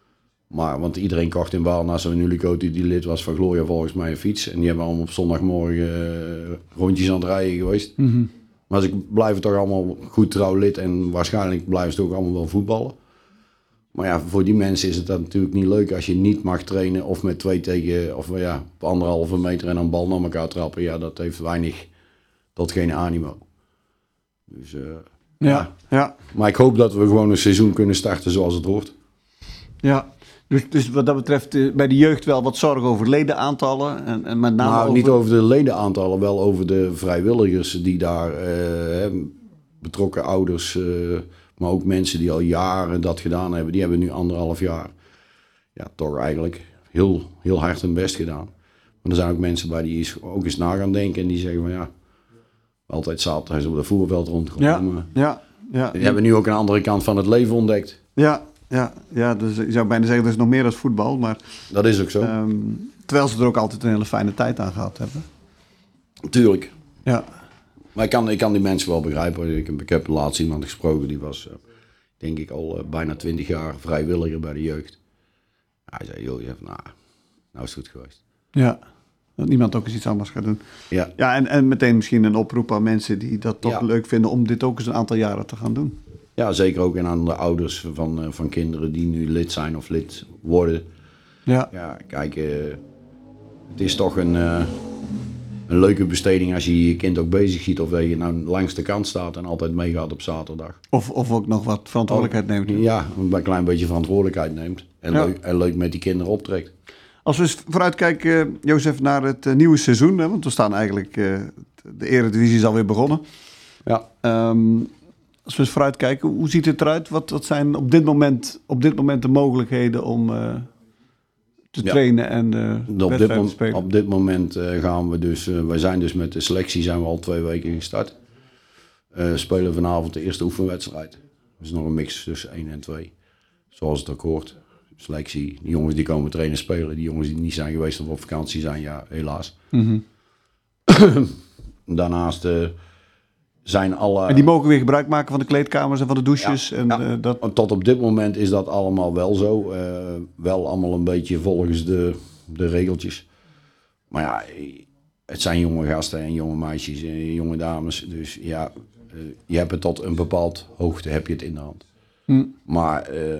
Speaker 5: Maar, want iedereen kocht in Waal naast een Nulicote die lid was van Gloria volgens mij een fiets. En die hebben allemaal op zondagmorgen uh, rondjes aan het rijden geweest. Mm-hmm. Maar ze blijven toch allemaal goed trouw lid en waarschijnlijk blijven ze ook allemaal wel voetballen. Maar ja, voor die mensen is het dan natuurlijk niet leuk als je niet mag trainen of met twee tegen, of ja, op anderhalve meter en een bal naar elkaar trappen. Ja, dat heeft weinig tot geen animo. Dus uh,
Speaker 1: ja, ja, ja.
Speaker 5: Maar ik hoop dat we gewoon een seizoen kunnen starten zoals het hoort.
Speaker 1: Ja, dus, dus wat dat betreft uh, bij de jeugd wel wat zorgen over ledenaantallen. En, en met name
Speaker 5: nou,
Speaker 1: over...
Speaker 5: niet over de ledenaantallen, wel over de vrijwilligers die daar, uh, betrokken ouders, uh, maar ook mensen die al jaren dat gedaan hebben. Die hebben nu anderhalf jaar, ja, toch eigenlijk heel, heel hard hun best gedaan. Maar er zijn ook mensen bij die is ook eens na gaan denken en die zeggen van ja, altijd zaterdag op het voetbalveld rondgekomen.
Speaker 1: Ja, ja, ja.
Speaker 5: Die hebben nu ook een andere kant van het leven ontdekt.
Speaker 1: Ja, ja, ja, dus je zou bijna zeggen dat is nog meer dan voetbal, maar...
Speaker 5: Dat is ook zo.
Speaker 1: Um, terwijl ze er ook altijd een hele fijne tijd aan gehad hebben.
Speaker 5: Tuurlijk.
Speaker 1: Ja.
Speaker 5: Maar ik kan, ik kan die mensen wel begrijpen. Ik heb, ik heb laatst iemand gesproken, die was, uh, denk ik, al uh, bijna twintig jaar vrijwilliger bij de jeugd. Hij zei, joh, je hebt, nou, nou is het goed geweest.
Speaker 1: Ja, dat niemand ook eens iets anders gaat doen.
Speaker 5: Ja,
Speaker 1: ja en, en meteen misschien een oproep aan mensen die dat toch ja. leuk vinden om dit ook eens een aantal jaren te gaan doen.
Speaker 5: Ja, zeker ook en aan de ouders van, uh, van kinderen die nu lid zijn of lid worden.
Speaker 1: Ja,
Speaker 5: ja kijk, uh, het is toch een, uh, een leuke besteding als je je kind ook bezig ziet. Of dat je nou langs de kant staat en altijd meegaat op zaterdag.
Speaker 1: Of, of ook nog wat verantwoordelijkheid neemt.
Speaker 5: Ja, een klein beetje verantwoordelijkheid neemt. En, ja. leuk, en leuk met die kinderen optrekt.
Speaker 1: Als we vooruitkijken, Jozef, naar het uh, nieuwe seizoen. Hè, want we staan eigenlijk, uh, de Eredivisie is alweer begonnen.
Speaker 5: Ja.
Speaker 1: Um, Als we eens vooruitkijken, hoe ziet het eruit? Wat, wat zijn op dit moment, op dit moment de mogelijkheden om uh, te ja. trainen en uh,
Speaker 5: op, dit
Speaker 1: te spelen?
Speaker 5: Op dit moment uh, gaan we dus, uh, wij zijn dus met de selectie zijn we al twee weken gestart. Uh, spelen vanavond de eerste oefenwedstrijd. Dat is nog een mix tussen één en twee. Zoals het ook hoort. Selectie, die jongens die komen trainen spelen. Die jongens die niet zijn geweest of op vakantie zijn, ja, helaas. Mm-hmm. Daarnaast... Uh, zijn alle...
Speaker 1: En die mogen weer gebruik maken van de kleedkamers en van de douches? Ja, en,
Speaker 5: ja.
Speaker 1: Uh, dat...
Speaker 5: Tot op dit moment is dat allemaal wel zo. Uh, wel allemaal een beetje volgens de, de regeltjes. Maar ja, het zijn jonge gasten en jonge meisjes en jonge dames. Dus ja, uh, je hebt het tot een bepaald hoogte heb je het in de hand. Hm. Maar uh,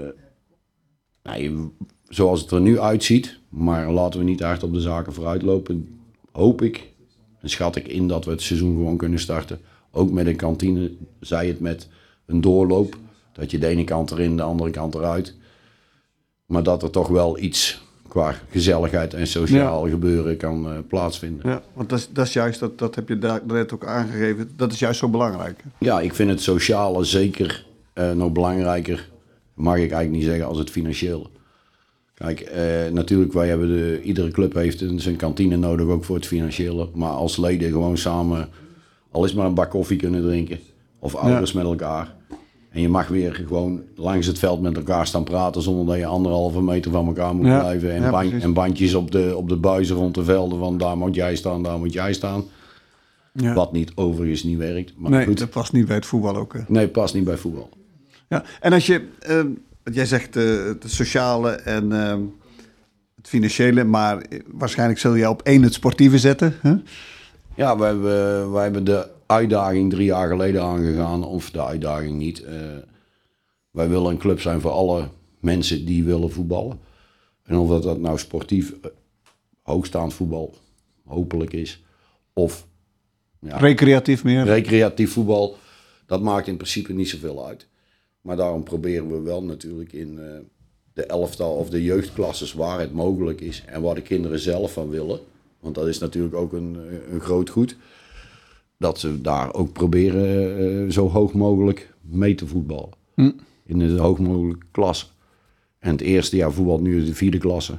Speaker 5: nou, zoals het er nu uitziet, maar laten we niet hard op de zaken vooruitlopen, hoop ik en schat ik in dat we het seizoen gewoon kunnen starten. Ook met een kantine, zij het met een doorloop. Dat je de ene kant erin, de andere kant eruit. Maar dat er toch wel iets qua gezelligheid en sociaal ja. gebeuren kan uh, plaatsvinden.
Speaker 1: Ja, want dat is, dat is juist, dat, dat heb je daar net ook aangegeven, dat is juist zo belangrijk.
Speaker 5: Ja, ik vind het sociale zeker uh, nog belangrijker, mag ik eigenlijk niet zeggen, als het financiële. Kijk, uh, natuurlijk, wij hebben de, iedere club heeft een, zijn kantine nodig, ook voor het financiële. Maar als leden gewoon samen... Al is maar een bak koffie kunnen drinken. Of ouders ja. met elkaar. En je mag weer gewoon langs het veld met elkaar staan praten zonder dat je anderhalve meter van elkaar moet
Speaker 1: Ja,
Speaker 5: blijven. En,
Speaker 1: ja,
Speaker 5: ban-
Speaker 1: precies.
Speaker 5: en bandjes op de, op de buizen rond de velden van daar moet jij staan, daar moet jij staan.
Speaker 1: Ja.
Speaker 5: Wat niet overigens niet werkt. Maar
Speaker 1: Nee,
Speaker 5: goed.
Speaker 1: dat past niet bij het voetbal ook. Hè.
Speaker 5: Nee, past niet bij voetbal.
Speaker 1: Ja. En als je, uh, wat jij zegt, uh, het sociale en uh, het financiële, maar waarschijnlijk zul je op één het sportieve zetten. Hè?
Speaker 5: Ja, wij hebben, wij hebben de uitdaging drie jaar geleden aangegaan. Of de uitdaging niet. Uh, wij willen een club zijn voor alle mensen die willen voetballen. En of dat, dat nou sportief, uh, hoogstaand voetbal hopelijk is. Of ja,
Speaker 1: Recreatief meer.
Speaker 5: recreatief voetbal. Dat maakt in principe niet zoveel uit. Maar daarom proberen we wel natuurlijk in uh, de elftal of de jeugdklasses waar het mogelijk is. En waar de kinderen zelf van willen. Want dat is natuurlijk ook een, een groot goed. Dat ze daar ook proberen uh, zo hoog mogelijk mee te voetballen.
Speaker 1: Hm.
Speaker 5: In de hoog mogelijke klasse. En het eerste jaar voetbalt nu de vierde klasse.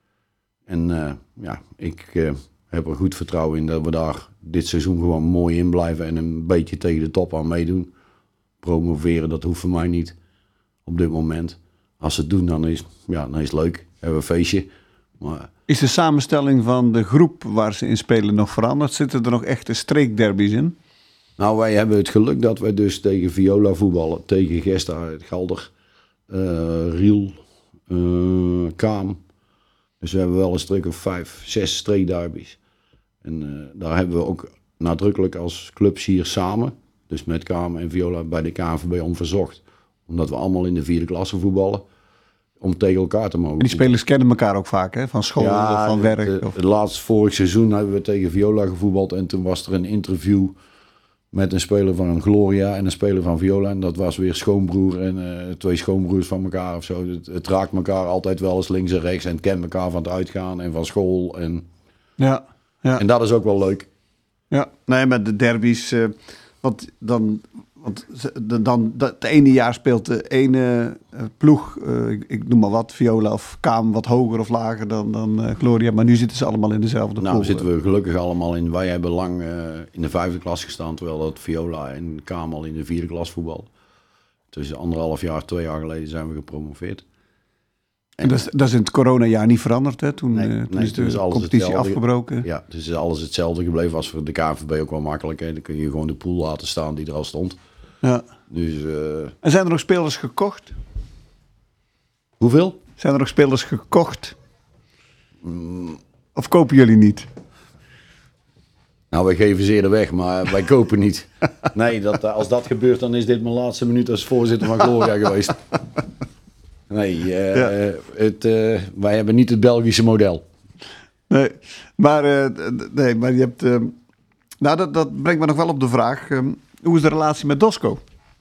Speaker 5: En uh, ja, ik uh, heb er goed vertrouwen in dat we daar dit seizoen gewoon mooi in blijven. En een beetje tegen de top aan meedoen. Promoveren, dat hoeft voor mij niet op dit moment. Als ze het doen, dan is, ja, dan is het leuk. Hebben we een feestje. Maar
Speaker 1: Is de samenstelling van de groep waar ze in spelen nog veranderd? Zitten er nog echte streekderbies in?
Speaker 5: nou, wij hebben het geluk dat wij dus tegen Viola voetballen. Tegen Gesta, Galder, uh, Riel, uh, Kaam. Dus we hebben wel een stuk of vijf, zes streekderbies. En uh, daar hebben we ook nadrukkelijk als clubs hier samen, dus met Kaam en Viola, bij de K N V B om verzocht. Omdat we allemaal in de vierde klasse voetballen. Om tegen elkaar te mogen.
Speaker 1: En die spelers kennen elkaar ook vaak, hè? Van school of van werk.
Speaker 5: Het,
Speaker 1: Of...
Speaker 5: het laatste vorig seizoen hebben we tegen Viola gevoetbald. En toen was er een interview met een speler van Gloria en een speler van Viola. En dat was weer schoonbroer en uh, twee schoonbroers van elkaar of zo. Het, het raakt elkaar altijd wel eens links en rechts. En het kent elkaar van het uitgaan en van school. En,
Speaker 1: Ja, ja.
Speaker 5: en dat is ook wel leuk.
Speaker 1: Ja, nee, met de derbies. Uh, want dan, want de, dan dat, het ene jaar speelt de ene uh, ploeg, uh, ik, ik noem maar wat, Viola of Kaam, wat hoger of lager dan, dan uh, Gloria. Maar nu zitten ze allemaal in dezelfde
Speaker 5: Nou,
Speaker 1: pool.
Speaker 5: zitten we gelukkig allemaal in. Wij hebben lang uh, in de vijfde klas gestaan, terwijl dat Viola en Kaam al in de vierde klas voetbal. Dus anderhalf jaar, twee jaar geleden zijn we gepromoveerd.
Speaker 1: En dat is, dat is in het coronajaar niet veranderd, hè? Toen,
Speaker 5: Nee,
Speaker 1: uh, toen
Speaker 5: nee,
Speaker 1: is de
Speaker 5: toen is alles
Speaker 1: competitie
Speaker 5: hetzelfde.
Speaker 1: afgebroken.
Speaker 5: Ja, dus is alles hetzelfde gebleven als voor de K N V B ook wel makkelijk. Hè. Dan kun je gewoon de pool laten staan die er al stond.
Speaker 1: Ja.
Speaker 5: Dus uh,
Speaker 1: En zijn er nog spelers gekocht?
Speaker 5: hoeveel?
Speaker 1: Zijn er nog spelers gekocht? Of kopen jullie niet?
Speaker 5: Nou, wij geven ze eerder weg, maar wij kopen niet. Nee, dat, als dat gebeurt, dan is dit mijn laatste minuut als voorzitter van Gloria geweest. Nee, uh,
Speaker 1: Ja.
Speaker 5: het, uh, wij hebben niet het Belgische model.
Speaker 1: Nee, maar, uh, d- nee, maar je hebt... Uh, nou, dat, dat brengt me nog wel op de vraag. Um, hoe is de relatie met Dosco?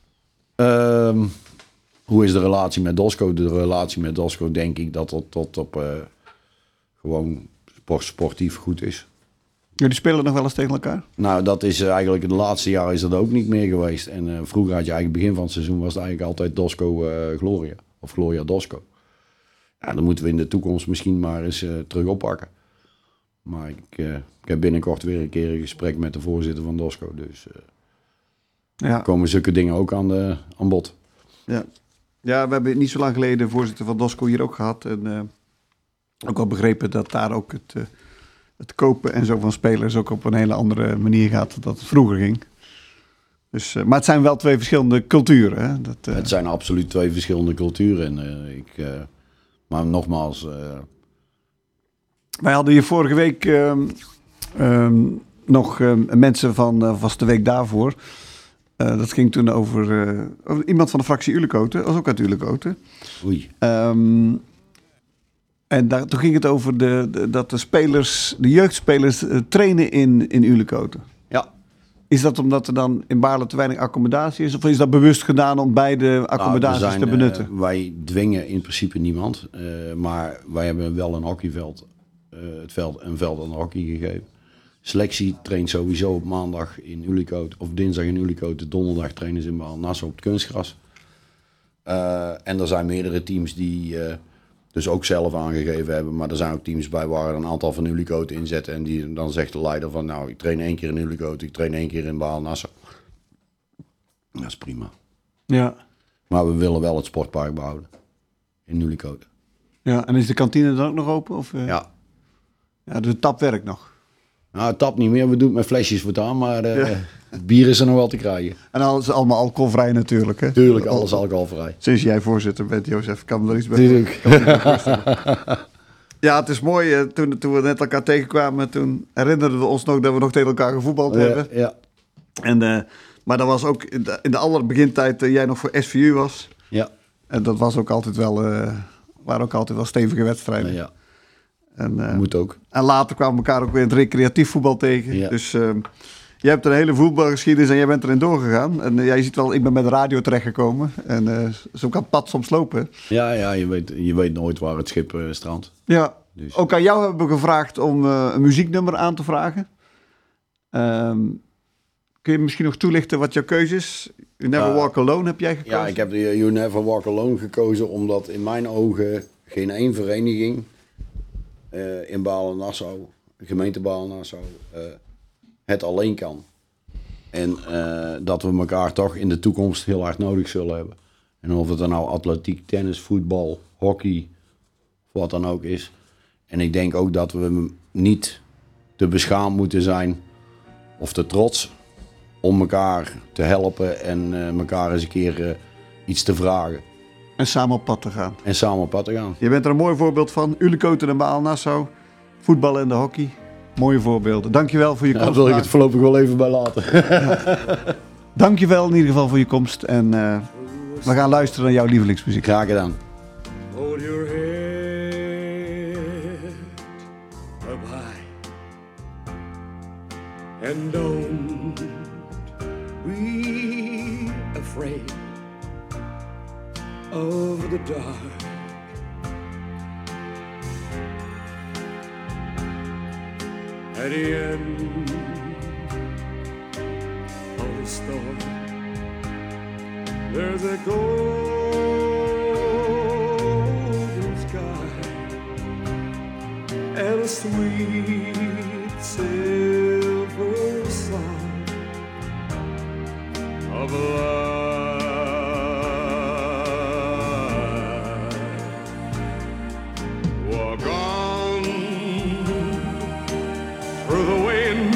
Speaker 5: Um, hoe is de relatie met Dosco? De relatie met Dosco denk ik dat dat tot op uh, gewoon sport, sportief goed is.
Speaker 1: Jullie spelen nog wel eens tegen elkaar?
Speaker 5: Nou, dat is uh, eigenlijk de laatste jaren is dat ook niet meer geweest. En uh, vroeger had je eigenlijk begin van het seizoen was het eigenlijk altijd Dosco uh, Gloria. Of Gloria Dosco. Ja, dan moeten we in de toekomst misschien maar eens uh, terug oppakken. Maar ik, uh, ik heb binnenkort weer een keer een gesprek met de voorzitter van Dosco. Dus uh,
Speaker 1: Ja.
Speaker 5: komen zulke dingen ook aan, de, aan bod.
Speaker 1: Ja. Ja, we hebben niet zo lang geleden de voorzitter van Dosco hier ook gehad. En uh, ook wel begrepen dat daar ook het, uh, het kopen en zo van spelers ook op een hele andere manier gaat dan dat het vroeger ging. Dus, uh, maar het zijn wel twee verschillende culturen. Hè? Dat, uh,
Speaker 5: Het zijn absoluut twee verschillende culturen. En, uh, ik, uh, maar nogmaals... Uh,
Speaker 1: Wij hadden hier vorige week um, um, nog um, mensen van, uh, was de week daarvoor. Uh, dat ging toen over, uh, over iemand van de fractie Ulekoten, was ook uit Ulekoten.
Speaker 5: oei.
Speaker 1: Um, en daar, toen ging het over de, de, dat de spelers, de jeugdspelers uh, trainen in, in Ulekoten.
Speaker 5: Ja.
Speaker 1: Is dat omdat er dan in Baarle te weinig accommodatie is? Of is dat bewust gedaan om beide accommodaties
Speaker 5: Nou, er zijn,
Speaker 1: te benutten?
Speaker 5: Uh, wij dwingen in principe niemand. Uh, maar wij hebben wel een hockeyveld. Uh, het veld, een veld aan hockey gegeven. Selectie traint sowieso op maandag in Ulekoten. Of dinsdag in Ulekoten. Donderdag trainen ze in Baal Nassau op het kunstgras. Uh, en er zijn meerdere teams die uh, dus ook zelf aangegeven hebben. Maar er zijn ook teams bij waar een aantal van Ulekoten in zetten. En die, dan zegt de leider van nou, ik train één keer in Ulekoten. Ik train één keer in Baal Nassau. Dat is prima.
Speaker 1: Ja.
Speaker 5: Maar we willen wel het sportpark behouden. In Nulicote.
Speaker 1: Ja, en is de kantine dan ook nog open? Of, uh...
Speaker 5: Ja.
Speaker 1: Ja, de tap werkt nog.
Speaker 5: Nou, het tap niet meer. We doen het met flesjes voortaan. Maar uh,
Speaker 1: Ja.
Speaker 5: het bier is er nog wel te krijgen.
Speaker 1: En alles is allemaal alcoholvrij natuurlijk, hè?
Speaker 5: Tuurlijk, alles alcoholvrij.
Speaker 1: Sinds jij voorzitter bent, Jozef, kan me er iets bij.
Speaker 5: Tuurlijk.
Speaker 1: Ja, het is mooi. eh, Toen, toen we net elkaar tegenkwamen, toen herinnerden we ons nog dat we nog tegen elkaar gevoetbald hebben.
Speaker 5: Ja, ja.
Speaker 1: En, uh, maar dat was ook in de, in de allerbegintijd uh, jij nog voor S V U was.
Speaker 5: Ja.
Speaker 1: En dat was ook altijd wel, uh, waren ook altijd wel stevige wedstrijden.
Speaker 5: ja.
Speaker 1: En, uh,
Speaker 5: Moet ook.
Speaker 1: en later kwamen we elkaar ook weer in het recreatief voetbal tegen.
Speaker 5: Ja.
Speaker 1: Dus uh, jij hebt een hele voetbalgeschiedenis en jij bent erin doorgegaan. En uh, jij ziet wel, ik ben met de radio terechtgekomen. En uh, zo kan het pad soms lopen.
Speaker 5: Ja, ja je, weet, je weet nooit waar het schip uh, strandt.
Speaker 1: Ja,
Speaker 5: Dus.
Speaker 1: ook aan jou hebben we gevraagd om uh, een muzieknummer aan te vragen. Um, kun je misschien nog toelichten wat jouw keuze is? You Never
Speaker 5: Uh,
Speaker 1: Walk Alone heb jij gekozen?
Speaker 5: Ja, ik heb de You Never Walk Alone gekozen omdat in mijn ogen geen één vereniging uh, in Balen-Nassau, gemeente Balen-Nassau, uh, het alleen kan. En uh, dat we elkaar toch in de toekomst heel hard nodig zullen hebben. En of het dan nou atletiek, tennis, voetbal, hockey, wat dan ook is. En ik denk ook dat we niet te beschaamd moeten zijn of te trots om elkaar te helpen en uh, elkaar eens een keer uh, iets te vragen.
Speaker 1: En samen op pad te gaan.
Speaker 5: En samen op pad te gaan.
Speaker 1: Je bent er een mooi voorbeeld van. Ulicote en Baal-Nassau. Voetbal en de hockey. Mooie voorbeelden. Dankjewel voor je
Speaker 5: Daar
Speaker 1: komst.
Speaker 5: wil ik het voorlopig wel even bij laten.
Speaker 1: Ja. Dankjewel in ieder geval voor je komst. En uh, we gaan luisteren naar jouw lievelingsmuziek.
Speaker 5: Graag gedaan.
Speaker 6: Hold your head up high and don't be afraid of the dark. At the end of the storm, there's a golden sky and a sweet silver song of life. Walk on through the wind,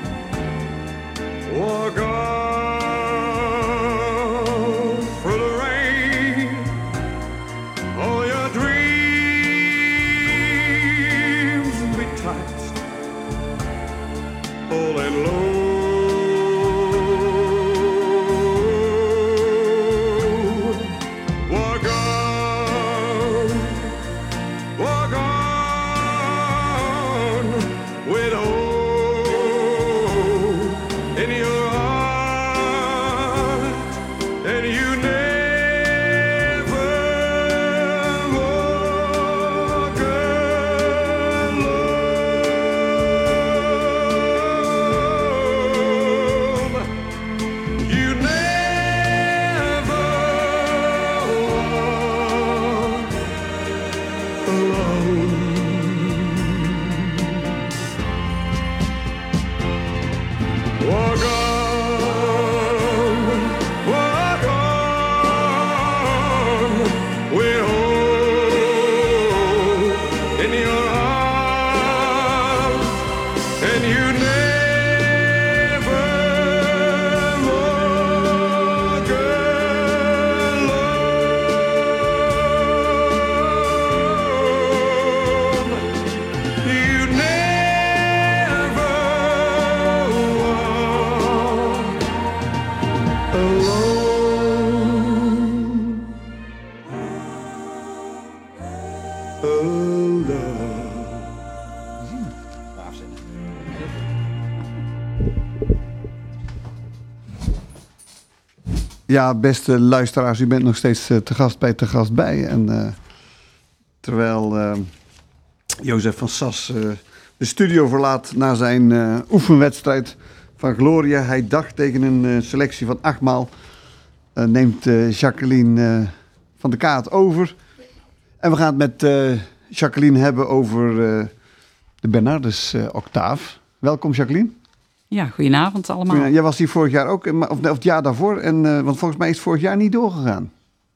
Speaker 6: walk on through the rain. All your dreams be touched, full and low. Walk on, walk on with hope in your heart, and you never walk alone. You never walk alone. Walk on, walk on, with hope in your heart, and you never walk alone. You never walk alone. Alone.
Speaker 1: Ja, beste luisteraars, u bent nog steeds uh, te gast bij Te Gast Bij. En uh, terwijl uh, Jozef van Sas uh, de studio verlaat na zijn uh, oefenwedstrijd van Gloria. Hij dacht tegen een uh, selectie van achtmaal. Uh, neemt uh, Jacqueline uh, van de Kaat over. En we gaan het met uh, Jacqueline hebben over uh, de Bernardus uh, octaaf. Welkom Jacqueline.
Speaker 7: Ja, goedenavond allemaal.
Speaker 1: Goedenavond. Jij was hier vorig jaar ook, of, of het jaar daarvoor. En, uh, want volgens mij is het vorig jaar niet doorgegaan.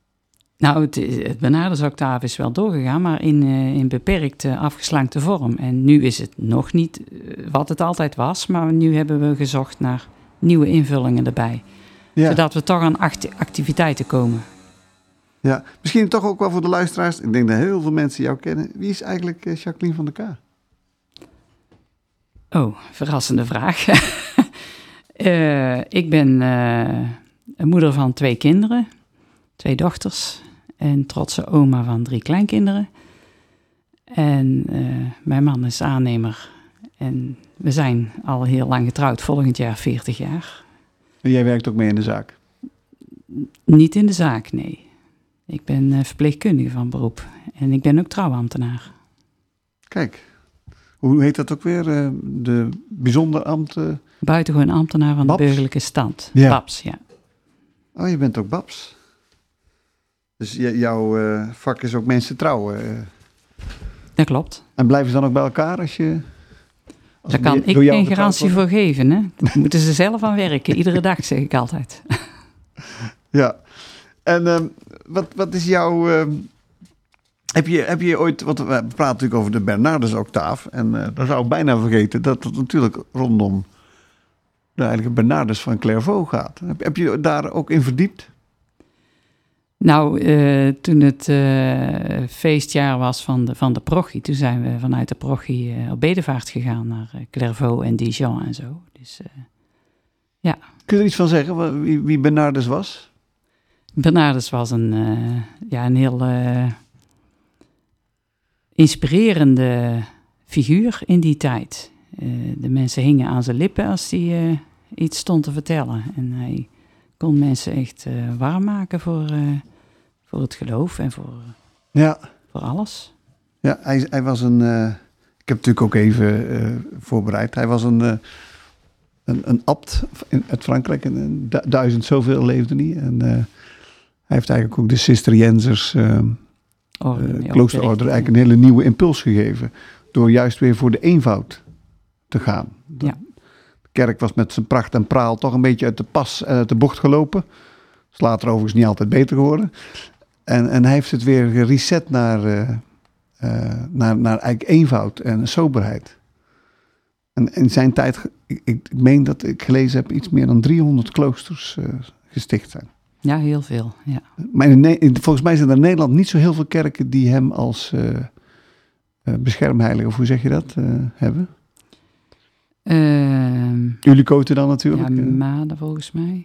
Speaker 7: Nou, het, het Bernardus-octaaf is wel doorgegaan, maar in, uh, in beperkte afgeslankte vorm. En nu is het nog niet uh, wat het altijd was, maar nu hebben we gezocht naar nieuwe invullingen erbij.
Speaker 1: Ja.
Speaker 7: Zodat we toch aan acti- activiteiten komen.
Speaker 1: Ja, misschien toch ook wel voor de luisteraars. Ik denk dat heel veel mensen jou kennen. Wie is eigenlijk uh, Jacqueline van der Kaar?
Speaker 7: Oh, verrassende vraag. uh, ik ben uh, een moeder van twee kinderen, twee dochters en trotse oma van drie kleinkinderen. En uh, mijn man is aannemer en we zijn al heel lang getrouwd, volgend jaar veertig jaar.
Speaker 1: En jij werkt ook mee in de zaak?
Speaker 7: Niet in de zaak, nee. Ik ben uh, verpleegkundige van beroep en ik ben ook trouwambtenaar.
Speaker 1: Kijk, hoe heet dat ook weer? Uh, de bijzonder ambt? Uh...
Speaker 7: Buitengewoon ambtenaar van
Speaker 1: Babs?
Speaker 7: de burgerlijke stand.
Speaker 1: Ja.
Speaker 7: Babs, ja.
Speaker 1: Oh, je bent ook Babs. Dus j- jouw uh, vak is ook mensen trouwen. Uh.
Speaker 7: Dat klopt.
Speaker 1: En blijven ze dan ook bij elkaar als je... Als
Speaker 7: Daar
Speaker 1: door-
Speaker 7: kan ik
Speaker 1: door jou
Speaker 7: geen
Speaker 1: getrouwd
Speaker 7: garantie
Speaker 1: wordt?
Speaker 7: voor geven. Hè? Daar moeten ze zelf aan werken. Iedere dag, zeg ik altijd.
Speaker 1: Ja. En um, wat, wat is jouw... Um, heb, je, heb je ooit... Want we praten natuurlijk over de Bernardus-octaaf. En uh, dan zou ik bijna vergeten dat het natuurlijk rondom de heilige Bernardus van Clairvaux gaat. Heb, heb je daar ook in verdiept?
Speaker 7: Nou, uh, toen het uh, feestjaar was van de, van de parochie... toen zijn we vanuit de parochie uh, op bedevaart gegaan naar uh, Clairvaux en Dijon en zo. Dus uh, ja...
Speaker 1: Kun je er iets van zeggen, wie, wie Bernardus was?
Speaker 7: Bernardus was een, uh, ja, een heel uh, inspirerende figuur in die tijd. Uh, de mensen hingen aan zijn lippen als hij uh, iets stond te vertellen. En hij kon mensen echt uh, warm maken voor, uh, voor het geloof en voor,
Speaker 1: Ja,
Speaker 7: voor alles.
Speaker 1: ja hij, hij was een... Uh, ik heb natuurlijk ook even uh, voorbereid. Hij was een... Uh, Een, een abt in, uit Frankrijk, en een du- duizend zoveel leefde hij. En uh, hij heeft eigenlijk ook de Cisterciënsers uh,
Speaker 7: Oh,
Speaker 1: uh, kloosterorde eigenlijk een hele nieuwe impuls gegeven. Door juist weer voor de eenvoud te gaan. De,
Speaker 7: Ja.
Speaker 1: de kerk was met zijn pracht en praal toch een beetje uit de pas en uit de bocht gelopen. Is later overigens niet altijd beter geworden. En, en hij heeft het weer gereset naar, uh, uh, naar, naar eigenlijk eenvoud en soberheid. En in zijn tijd, ik, ik meen dat ik gelezen heb, iets meer dan driehonderd kloosters uh, gesticht zijn.
Speaker 7: Ja, heel veel, ja.
Speaker 1: Maar in, in, volgens mij zijn er in Nederland niet zo heel veel kerken die hem als uh, uh, beschermheilige, of hoe zeg je dat, uh, hebben.
Speaker 7: Uh,
Speaker 1: Jullie koten dan natuurlijk.
Speaker 7: Ja,
Speaker 1: uh.
Speaker 7: Maden volgens mij.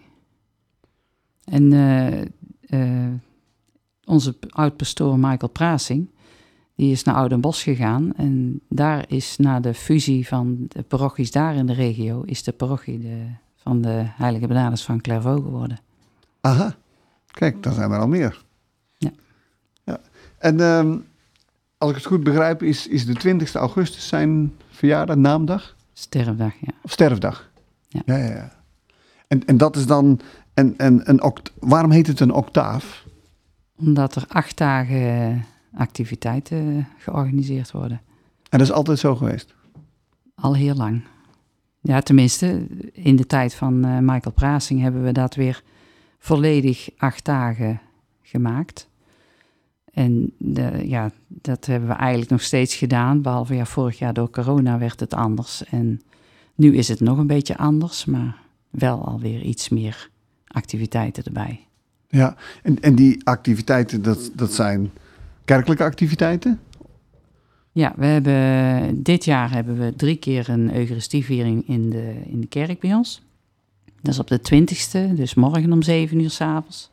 Speaker 7: En uh, uh, onze oud-pastoor Michael Prasing, die is naar Oudenbosch gegaan. En daar is na de fusie van de parochies daar in de regio, is de parochie de, van de heilige Bernardus van Clairvaux geworden.
Speaker 1: Aha, kijk, dan zijn er al meer.
Speaker 7: Ja.
Speaker 1: Ja. En um, als ik het goed begrijp, is, is de twintigste augustus zijn verjaardag, naamdag?
Speaker 7: Sterfdag, ja.
Speaker 1: Of sterfdag?
Speaker 7: Ja.
Speaker 1: Ja, ja, ja. En, en dat is dan, en, en, een oct- waarom heet het een octaaf?
Speaker 7: Omdat er acht dagen activiteiten georganiseerd worden.
Speaker 1: En dat is altijd zo geweest?
Speaker 7: Al heel lang. Ja, tenminste, in de tijd van uh, Michael Prasing hebben we dat weer volledig acht dagen gemaakt. En de, ja, dat hebben we eigenlijk nog steeds gedaan, behalve ja, vorig jaar door corona werd het anders. En nu is het nog een beetje anders, maar wel alweer iets meer activiteiten erbij.
Speaker 1: Ja, en, en die activiteiten, dat, dat zijn kerkelijke activiteiten?
Speaker 7: Ja, we hebben, dit jaar hebben we drie keer een Eucharistieviering in de, in de kerk bij ons. Dat is op de twintigste, dus morgen om zeven uur 's avonds.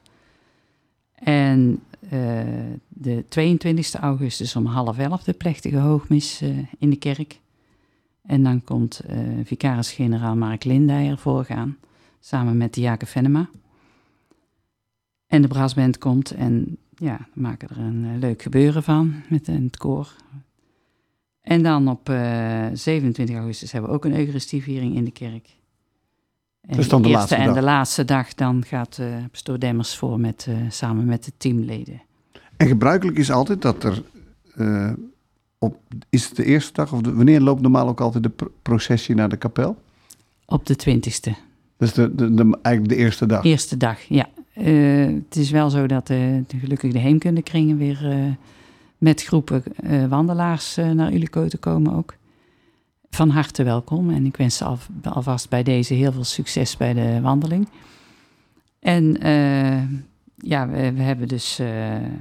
Speaker 7: En uh, de tweeëntwintigste augustus om half elf de plechtige hoogmis uh, in de kerk. En dan komt uh, vicaris-generaal Mark Lindeyer voorgaan, samen met Diake Venema. En de brassband komt en ja, we maken er een uh, leuk gebeuren van met uh, het koor. En dan op uh, zevenentwintig augustus hebben we ook een Eucharistieviering in de kerk. En
Speaker 1: Dus dan de
Speaker 7: eerste
Speaker 1: laatste
Speaker 7: en
Speaker 1: dag.
Speaker 7: de laatste dag, dan gaat uh, pastoor Demmers voor met, uh, samen met de teamleden.
Speaker 1: En gebruikelijk is altijd dat er, uh, op, is het de eerste dag, of de, wanneer loopt normaal ook altijd de pro- processie naar de kapel?
Speaker 7: Op de twintigste.
Speaker 1: Dus de, de, de, eigenlijk de eerste dag.
Speaker 7: Eerste dag, ja. Uh, uh, het is wel zo dat uh, de, gelukkig de heemkundekringen weer uh, met groepen uh, wandelaars uh, naar Ullicote komen ook. Van harte welkom en ik wens ze al, alvast bij deze heel veel succes bij de wandeling. En uh, ja, we, we hebben dus uh,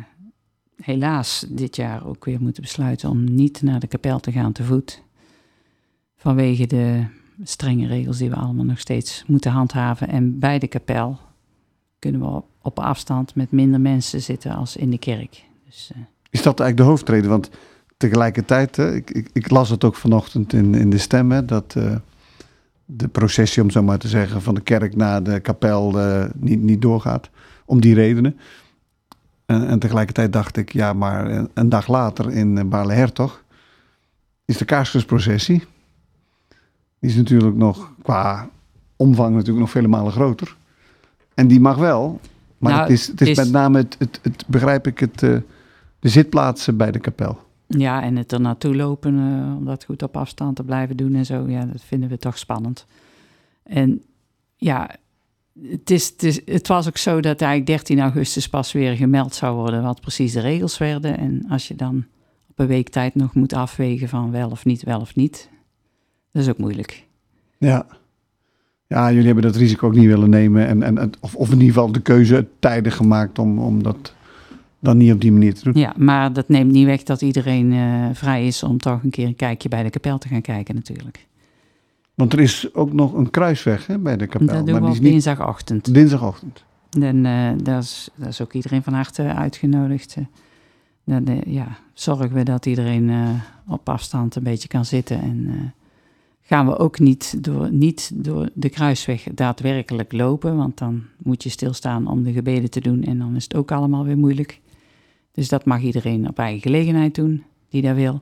Speaker 7: helaas dit jaar ook weer moeten besluiten om niet naar de kapel te gaan te voet. Vanwege de strenge regels die we allemaal nog steeds moeten handhaven. En bij de kapel kunnen we op, op afstand met minder mensen zitten als in de kerk. Dus, uh,
Speaker 1: Is dat eigenlijk de hoofdreden? Want tegelijkertijd, hè, ik, ik, ik las het ook vanochtend in, in de stem, hè, dat uh, de processie, om zo maar te zeggen, van de kerk naar de kapel uh, niet, niet doorgaat. Om die redenen. En, en tegelijkertijd dacht ik, ja, maar een, een dag later in Baarle-Hertog is de kaarskusprocessie. Die is natuurlijk nog qua omvang natuurlijk nog vele malen groter. En die mag wel. Maar
Speaker 7: nou,
Speaker 1: het is, het is, is met name, het, het, het, begrijp ik, het, uh, de zitplaatsen bij de kapel.
Speaker 7: Ja, en het er naartoe lopen, uh, om dat goed op afstand te blijven doen en zo. Ja, dat vinden we toch spannend. En ja, het, is, het, is, het was ook zo dat eigenlijk dertien augustus pas weer gemeld zou worden wat precies de regels werden. En als je dan op een week tijd nog moet afwegen van wel of niet, wel of niet, dat is ook moeilijk.
Speaker 1: Ja. Ja, jullie hebben dat risico ook niet willen nemen. En, en, of, of in ieder geval de keuze tijdig gemaakt om, om dat dan niet op die manier te doen.
Speaker 7: Ja, maar dat neemt niet weg dat iedereen uh, vrij is om toch een keer een kijkje bij de kapel te gaan kijken natuurlijk.
Speaker 1: Want er is ook nog een kruisweg, hè, bij de kapel.
Speaker 7: Dat doen
Speaker 1: maar
Speaker 7: we
Speaker 1: die
Speaker 7: op
Speaker 1: is
Speaker 7: dinsdagochtend.
Speaker 1: Niet... Dinsdagochtend.
Speaker 7: En uh, daar, is, daar is ook iedereen van harte uitgenodigd. Dan uh, ja, zorgen we dat iedereen uh, op afstand een beetje kan zitten. En uh, gaan we ook niet door, niet door de kruisweg daadwerkelijk lopen. Want dan moet je stilstaan om de gebeden te doen. En dan is het ook allemaal weer moeilijk. Dus dat mag iedereen op eigen gelegenheid doen, die dat wil.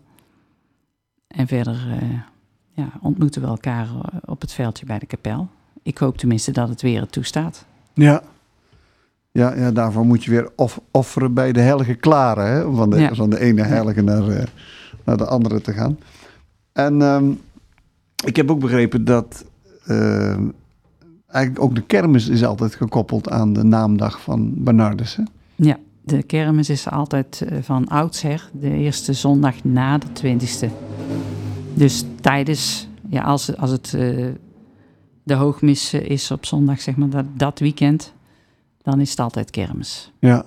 Speaker 7: En verder uh, ja, ontmoeten we elkaar op het veldje bij de kapel. Ik hoop tenminste dat het weer het toestaat.
Speaker 1: Ja. Ja, ja, daarvoor moet je weer off- offeren bij de heilige klare. Hè? Om van de,
Speaker 7: ja.
Speaker 1: van de ene heilige naar, uh, naar de andere te gaan. En um, ik heb ook begrepen dat uh, eigenlijk ook de kermis is altijd gekoppeld aan de naamdag van Bernardus. Hè?
Speaker 7: Ja, de kermis is altijd uh, van oudsher de eerste zondag na de twintigste. Dus tijdens, ja, als, als het uh, de hoogmis is op zondag, zeg maar, dat, dat weekend, dan is het altijd kermis.
Speaker 1: Ja.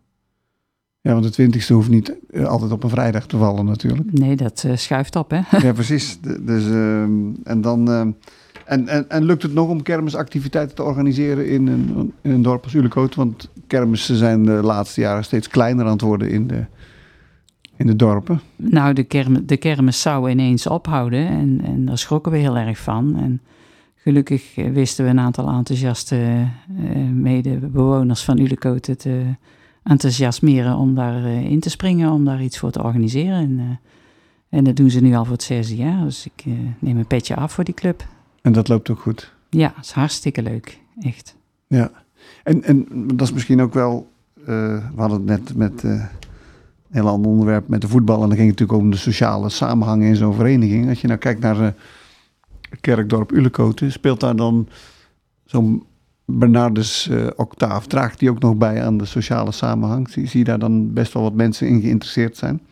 Speaker 1: Ja, want de twintigste hoeft niet uh, altijd op een vrijdag te vallen natuurlijk.
Speaker 7: Nee, dat uh, schuift op, hè?
Speaker 1: Ja, precies. De, dus, uh, en, dan, uh, en, en, en lukt het nog om kermisactiviteiten te organiseren in een, in een dorp als Ullicote? Want kermissen zijn de laatste jaren steeds kleiner aan het worden in de, in de dorpen.
Speaker 7: Nou, de, kerm, de kermis zou ineens ophouden en, en daar schrokken we heel erg van. En gelukkig wisten we een aantal enthousiaste uh, medebewoners van Ullicote te enthousiasmeren om daarin uh, in te springen, om daar iets voor te organiseren. En, uh, en dat doen ze nu al voor het zesde jaar, dus ik uh, neem een petje af voor die club.
Speaker 1: En dat loopt ook goed?
Speaker 7: Ja, is hartstikke leuk, echt.
Speaker 1: Ja, en, en dat is misschien ook wel, uh, we hadden het net met uh, een heel ander onderwerp met de voetbal en dan ging het natuurlijk om de sociale samenhang in zo'n vereniging. Als je nou kijkt naar uh, Kerkdorp Ullicote, speelt daar dan zo'n Bernardus uh, octaaf, draagt die ook nog bij aan de sociale samenhang? Zie, zie je daar dan best wel wat mensen in geïnteresseerd zijn?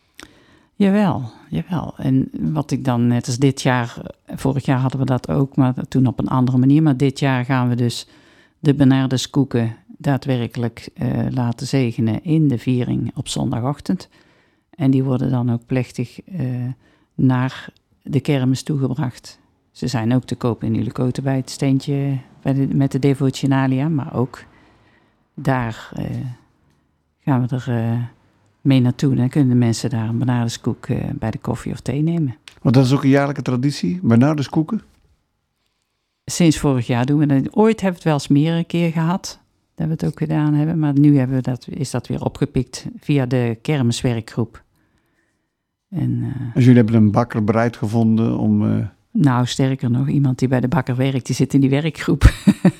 Speaker 7: Jawel, jawel. En wat ik dan net als dit jaar, vorig jaar hadden we dat ook, maar toen op een andere manier. Maar dit jaar gaan we dus de Bernardus koeken daadwerkelijk uh, laten zegenen in de viering op zondagochtend. En die worden dan ook plechtig uh, naar de kermis toegebracht. Ze zijn ook te koop in Ullicote bij het steentje bij de, met de devotionalia, maar ook daar uh, gaan we er uh, mee naartoe. Dan kunnen de mensen daar een Bernarduskoek uh, bij de koffie of thee nemen.
Speaker 1: Want dat is ook een jaarlijke traditie, Bernarduskoeken?
Speaker 7: Sinds vorig jaar doen we dat. Ooit hebben we het wel eens meer een keer gehad, dat we het ook gedaan hebben, maar nu hebben we dat, is dat weer opgepikt via de kermiswerkgroep. En, uh,
Speaker 1: dus jullie hebben een bakker bereid gevonden om... Uh...
Speaker 7: Nou, sterker nog, iemand die bij de bakker werkt, die zit in die werkgroep.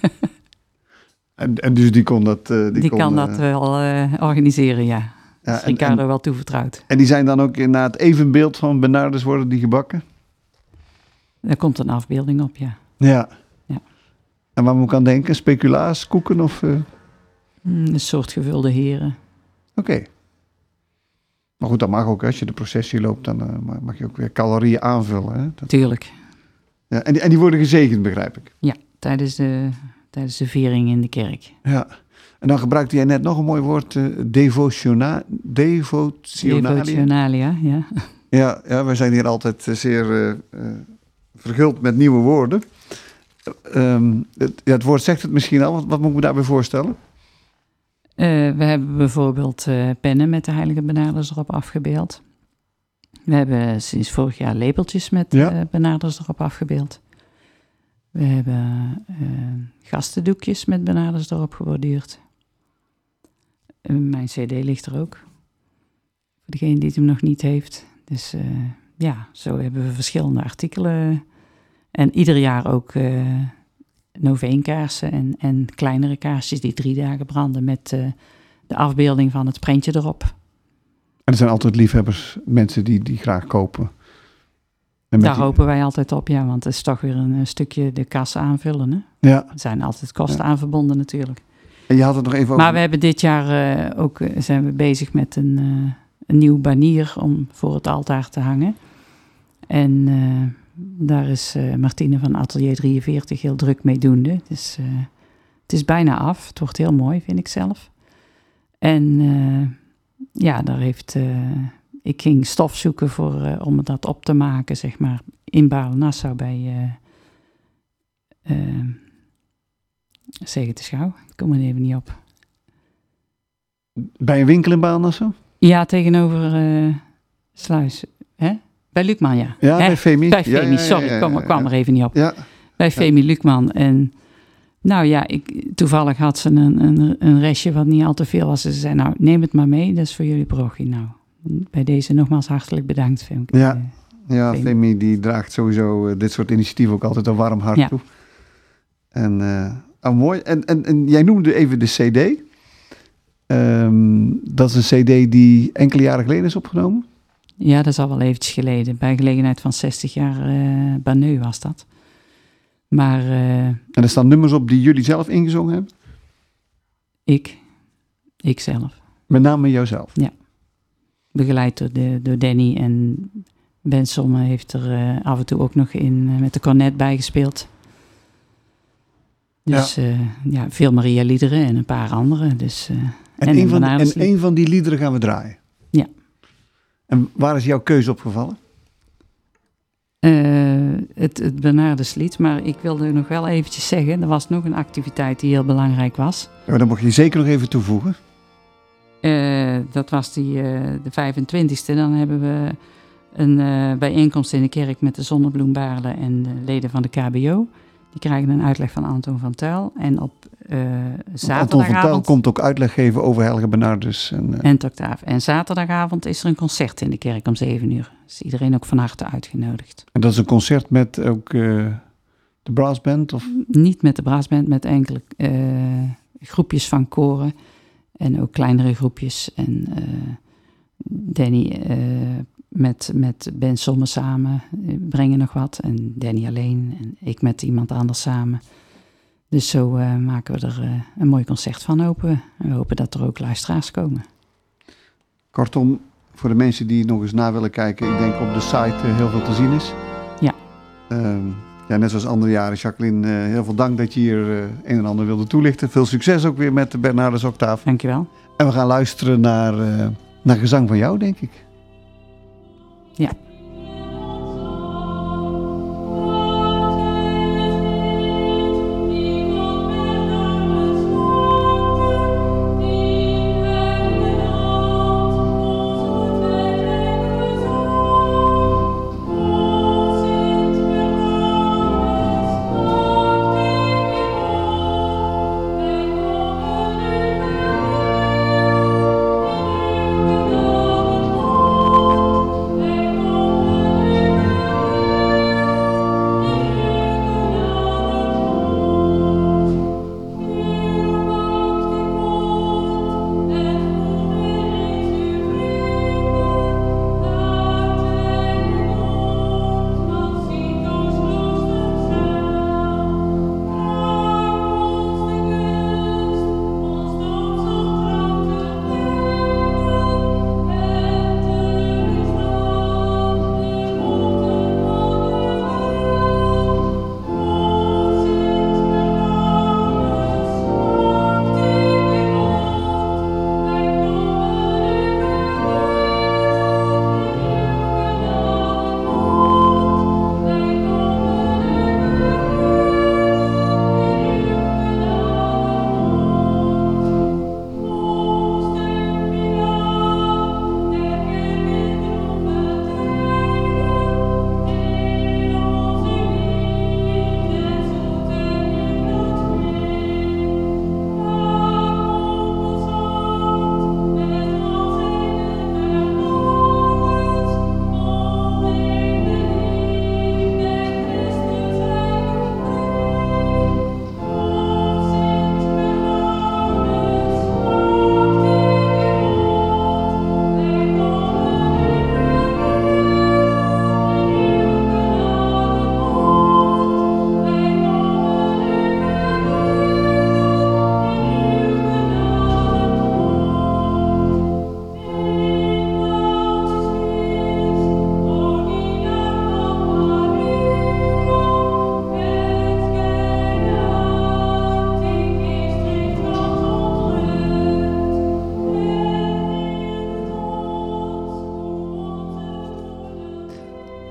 Speaker 1: en, en dus die kon dat... Uh, die
Speaker 7: die
Speaker 1: kon,
Speaker 7: kan
Speaker 1: uh...
Speaker 7: dat wel uh, organiseren, ja. ja is Ricardo wel toevertrouwd.
Speaker 1: En die zijn dan ook naar het evenbeeld van Bernardus worden die gebakken?
Speaker 7: Er komt een afbeelding op, ja.
Speaker 1: Ja.
Speaker 7: ja.
Speaker 1: En waar moet ik aan denken? Speculaaskoeken of... Uh...
Speaker 7: Mm, Een soort gevulde heren.
Speaker 1: Oké. Maar goed, dat mag ook. Als je de processie loopt, dan uh, mag je ook weer calorieën aanvullen. Hè? Dat...
Speaker 7: Tuurlijk.
Speaker 1: Ja, en, die, en die worden gezegend, begrijp ik.
Speaker 7: Ja, tijdens de, tijdens de viering in de kerk.
Speaker 1: Ja. En dan gebruikte jij net nog een mooi woord, uh, devociona, devotionalia.
Speaker 7: Devotionalia, ja.
Speaker 1: Ja, ja, wij zijn hier altijd uh, zeer uh, uh, verguld met nieuwe woorden. Uh, um, het, ja, het woord zegt het misschien al. Wat, wat moet ik me daarbij voorstellen?
Speaker 7: Uh, we hebben bijvoorbeeld uh, pennen met de heilige benarders erop afgebeeld. We hebben sinds vorig jaar lepeltjes met
Speaker 1: Ja.
Speaker 7: uh, benarders erop afgebeeld. We hebben uh, gastendoekjes met benarders erop geborduurd. Uh, mijn cd ligt er ook. Voor degene die het hem nog niet heeft. Dus uh, ja, zo hebben we verschillende artikelen. En ieder jaar ook uh, noveenkaarsen en, en kleinere kaarsjes die drie dagen branden met uh, de afbeelding van het prentje erop.
Speaker 1: En er zijn altijd liefhebbers, mensen die, die graag kopen. En met
Speaker 7: Daar
Speaker 1: die...
Speaker 7: hopen wij altijd op, ja, want het is toch weer een, een stukje de kas aanvullen. Hè?
Speaker 1: Ja.
Speaker 7: Er zijn altijd kosten
Speaker 1: Ja.
Speaker 7: aan verbonden natuurlijk.
Speaker 1: En je had het nog even over...
Speaker 7: Maar we hebben dit jaar uh, ook, uh, zijn we bezig met een, uh, een nieuw banier om voor het altaar te hangen. En uh, daar is uh, Martine van Atelier drieënveertig heel druk mee doende. Dus, uh, het is bijna af. Het wordt heel mooi, vind ik zelf. En uh, ja, daar heeft... Uh, ik ging stof zoeken voor, uh, om dat op te maken, zeg maar, in Baarle-Nassau bij... Uh, uh, zeg het eens gauw, ik kom er even niet op.
Speaker 1: Bij een winkel in Baarle-Nassau?
Speaker 7: Ja, tegenover uh, Sluis. Hè? Bij Lukman, ja.
Speaker 1: Ja,
Speaker 7: Hè?
Speaker 1: bij Femi.
Speaker 7: Bij Femi,
Speaker 1: Ja, ja, ja,
Speaker 7: sorry, ik
Speaker 1: ja,
Speaker 7: kwam,
Speaker 1: ja,
Speaker 7: kwam
Speaker 1: ja.
Speaker 7: er even niet op.
Speaker 1: Ja,
Speaker 7: Bij Femi Lukman. En nou ja, ik, toevallig had ze een, een, een restje wat niet al te veel was. Ze zei, nou, neem het maar mee, dat is voor jullie parochie. Nou, bij deze nogmaals hartelijk bedankt, Femke.
Speaker 1: Ja.
Speaker 7: Uh,
Speaker 1: ja
Speaker 7: Femi.
Speaker 1: Femi die draagt sowieso uh, dit soort initiatieven ook altijd een warm hart
Speaker 7: Ja.
Speaker 1: toe. En, uh, oh, mooi. En, en, en jij noemde even de cd. Um, dat is een cd die enkele jaren geleden is opgenomen.
Speaker 7: Ja, dat is al wel eventjes geleden. Bij gelegenheid van zestig jaar uh, Banneu was dat. Maar uh,
Speaker 1: En er staan nummers op die jullie zelf ingezongen hebben.
Speaker 7: ik, ik zelf,
Speaker 1: Met name jouzelf.
Speaker 7: begeleid door, de, door Danny en Ben Somme heeft er uh, af en toe ook nog in uh, met de cornet bijgespeeld. Dus ja, uh, ja veel Maria-liederen en een paar andere. Dus, uh,
Speaker 1: En,
Speaker 7: en
Speaker 1: een
Speaker 7: een
Speaker 1: van, en
Speaker 7: Bernardeslied.
Speaker 1: een van die liederen gaan we draaien.
Speaker 7: Ja.
Speaker 1: En waar is jouw keuze opgevallen?
Speaker 7: Uh, het, het Bernardeslied, maar ik wilde nog wel eventjes zeggen, er was nog een activiteit die heel belangrijk was.
Speaker 1: Ja, dan mag je zeker nog even toevoegen.
Speaker 7: Uh, dat was die, uh, de vijfentwintigste. Dan hebben we een uh, bijeenkomst in de kerk met de Zonnebloem Baarle en de leden van de K B O. Die krijgen een uitleg van Anton van Tuyl. En op uh, zaterdagavond...
Speaker 1: Anton van Tuyl komt ook uitleg geven over Heilige Bernardus. En, uh...
Speaker 7: en het octaaf. En zaterdagavond is er een concert in de kerk om zeven uur. Dus iedereen ook van harte uitgenodigd.
Speaker 1: en dat is een concert met ook uh, de brassband? Of?
Speaker 7: Niet met de brassband, met enkele uh, groepjes van koren. En ook kleinere groepjes. En uh, Danny uh, met, met Ben Somme samen uh, brengen nog wat. En Danny alleen. En ik met iemand anders samen. Dus zo uh, maken we er uh, een mooi concert van, hopen we. En we hopen dat er ook luisteraars komen.
Speaker 1: Kortom, voor de mensen die nog eens na willen kijken. Ik denk op de site uh, heel veel te zien is.
Speaker 7: Ja.
Speaker 1: Um, ja, net zoals andere jaren. Jacqueline, uh, heel veel dank dat je hier uh, een en ander wilde toelichten. Veel succes ook weer met de Bernardus Octaaf.
Speaker 7: Dankjewel.
Speaker 1: En we gaan luisteren naar, uh, naar gezang van jou, denk ik.
Speaker 7: Ja.
Speaker 6: Thank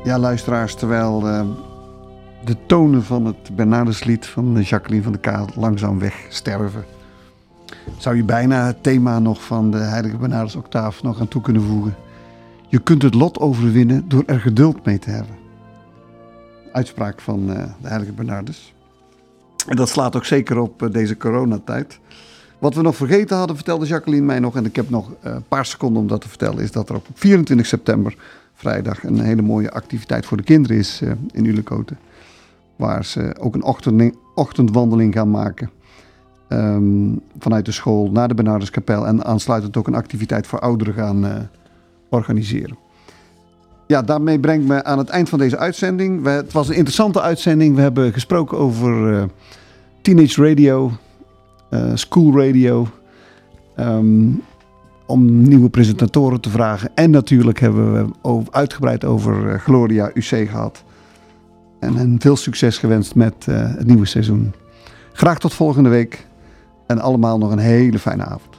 Speaker 1: Ja, luisteraars, terwijl uh, de tonen van het Bernardeslied van Jacqueline van der Kaat langzaam wegsterven, zou je bijna het thema nog van de Heilige Bernardus Octaaf nog aan toe kunnen voegen. Je kunt het lot overwinnen door er geduld mee te hebben. Uitspraak van uh, de Heilige Bernardus. En dat slaat ook zeker op uh, deze coronatijd. Wat we nog vergeten hadden, vertelde Jacqueline mij nog, en ik heb nog uh, een paar seconden om dat te vertellen, is dat er op vierentwintig september, vrijdag, een hele mooie activiteit voor de kinderen is uh, in Ulekoten. Waar ze ook een ochtend, ochtendwandeling gaan maken. Um, vanuit de school naar de Bernarduskapel en aansluitend ook een activiteit voor ouderen gaan uh, organiseren. Ja, daarmee brengt me aan het eind van deze uitzending. We, het was een interessante uitzending. We hebben gesproken over uh, teenage radio, uh, school radio, um, om nieuwe presentatoren te vragen. En natuurlijk hebben we over, uitgebreid over uh, Gloria U C gehad. En hen veel succes gewenst met uh, het nieuwe seizoen. Graag tot volgende week. En allemaal nog een hele fijne avond.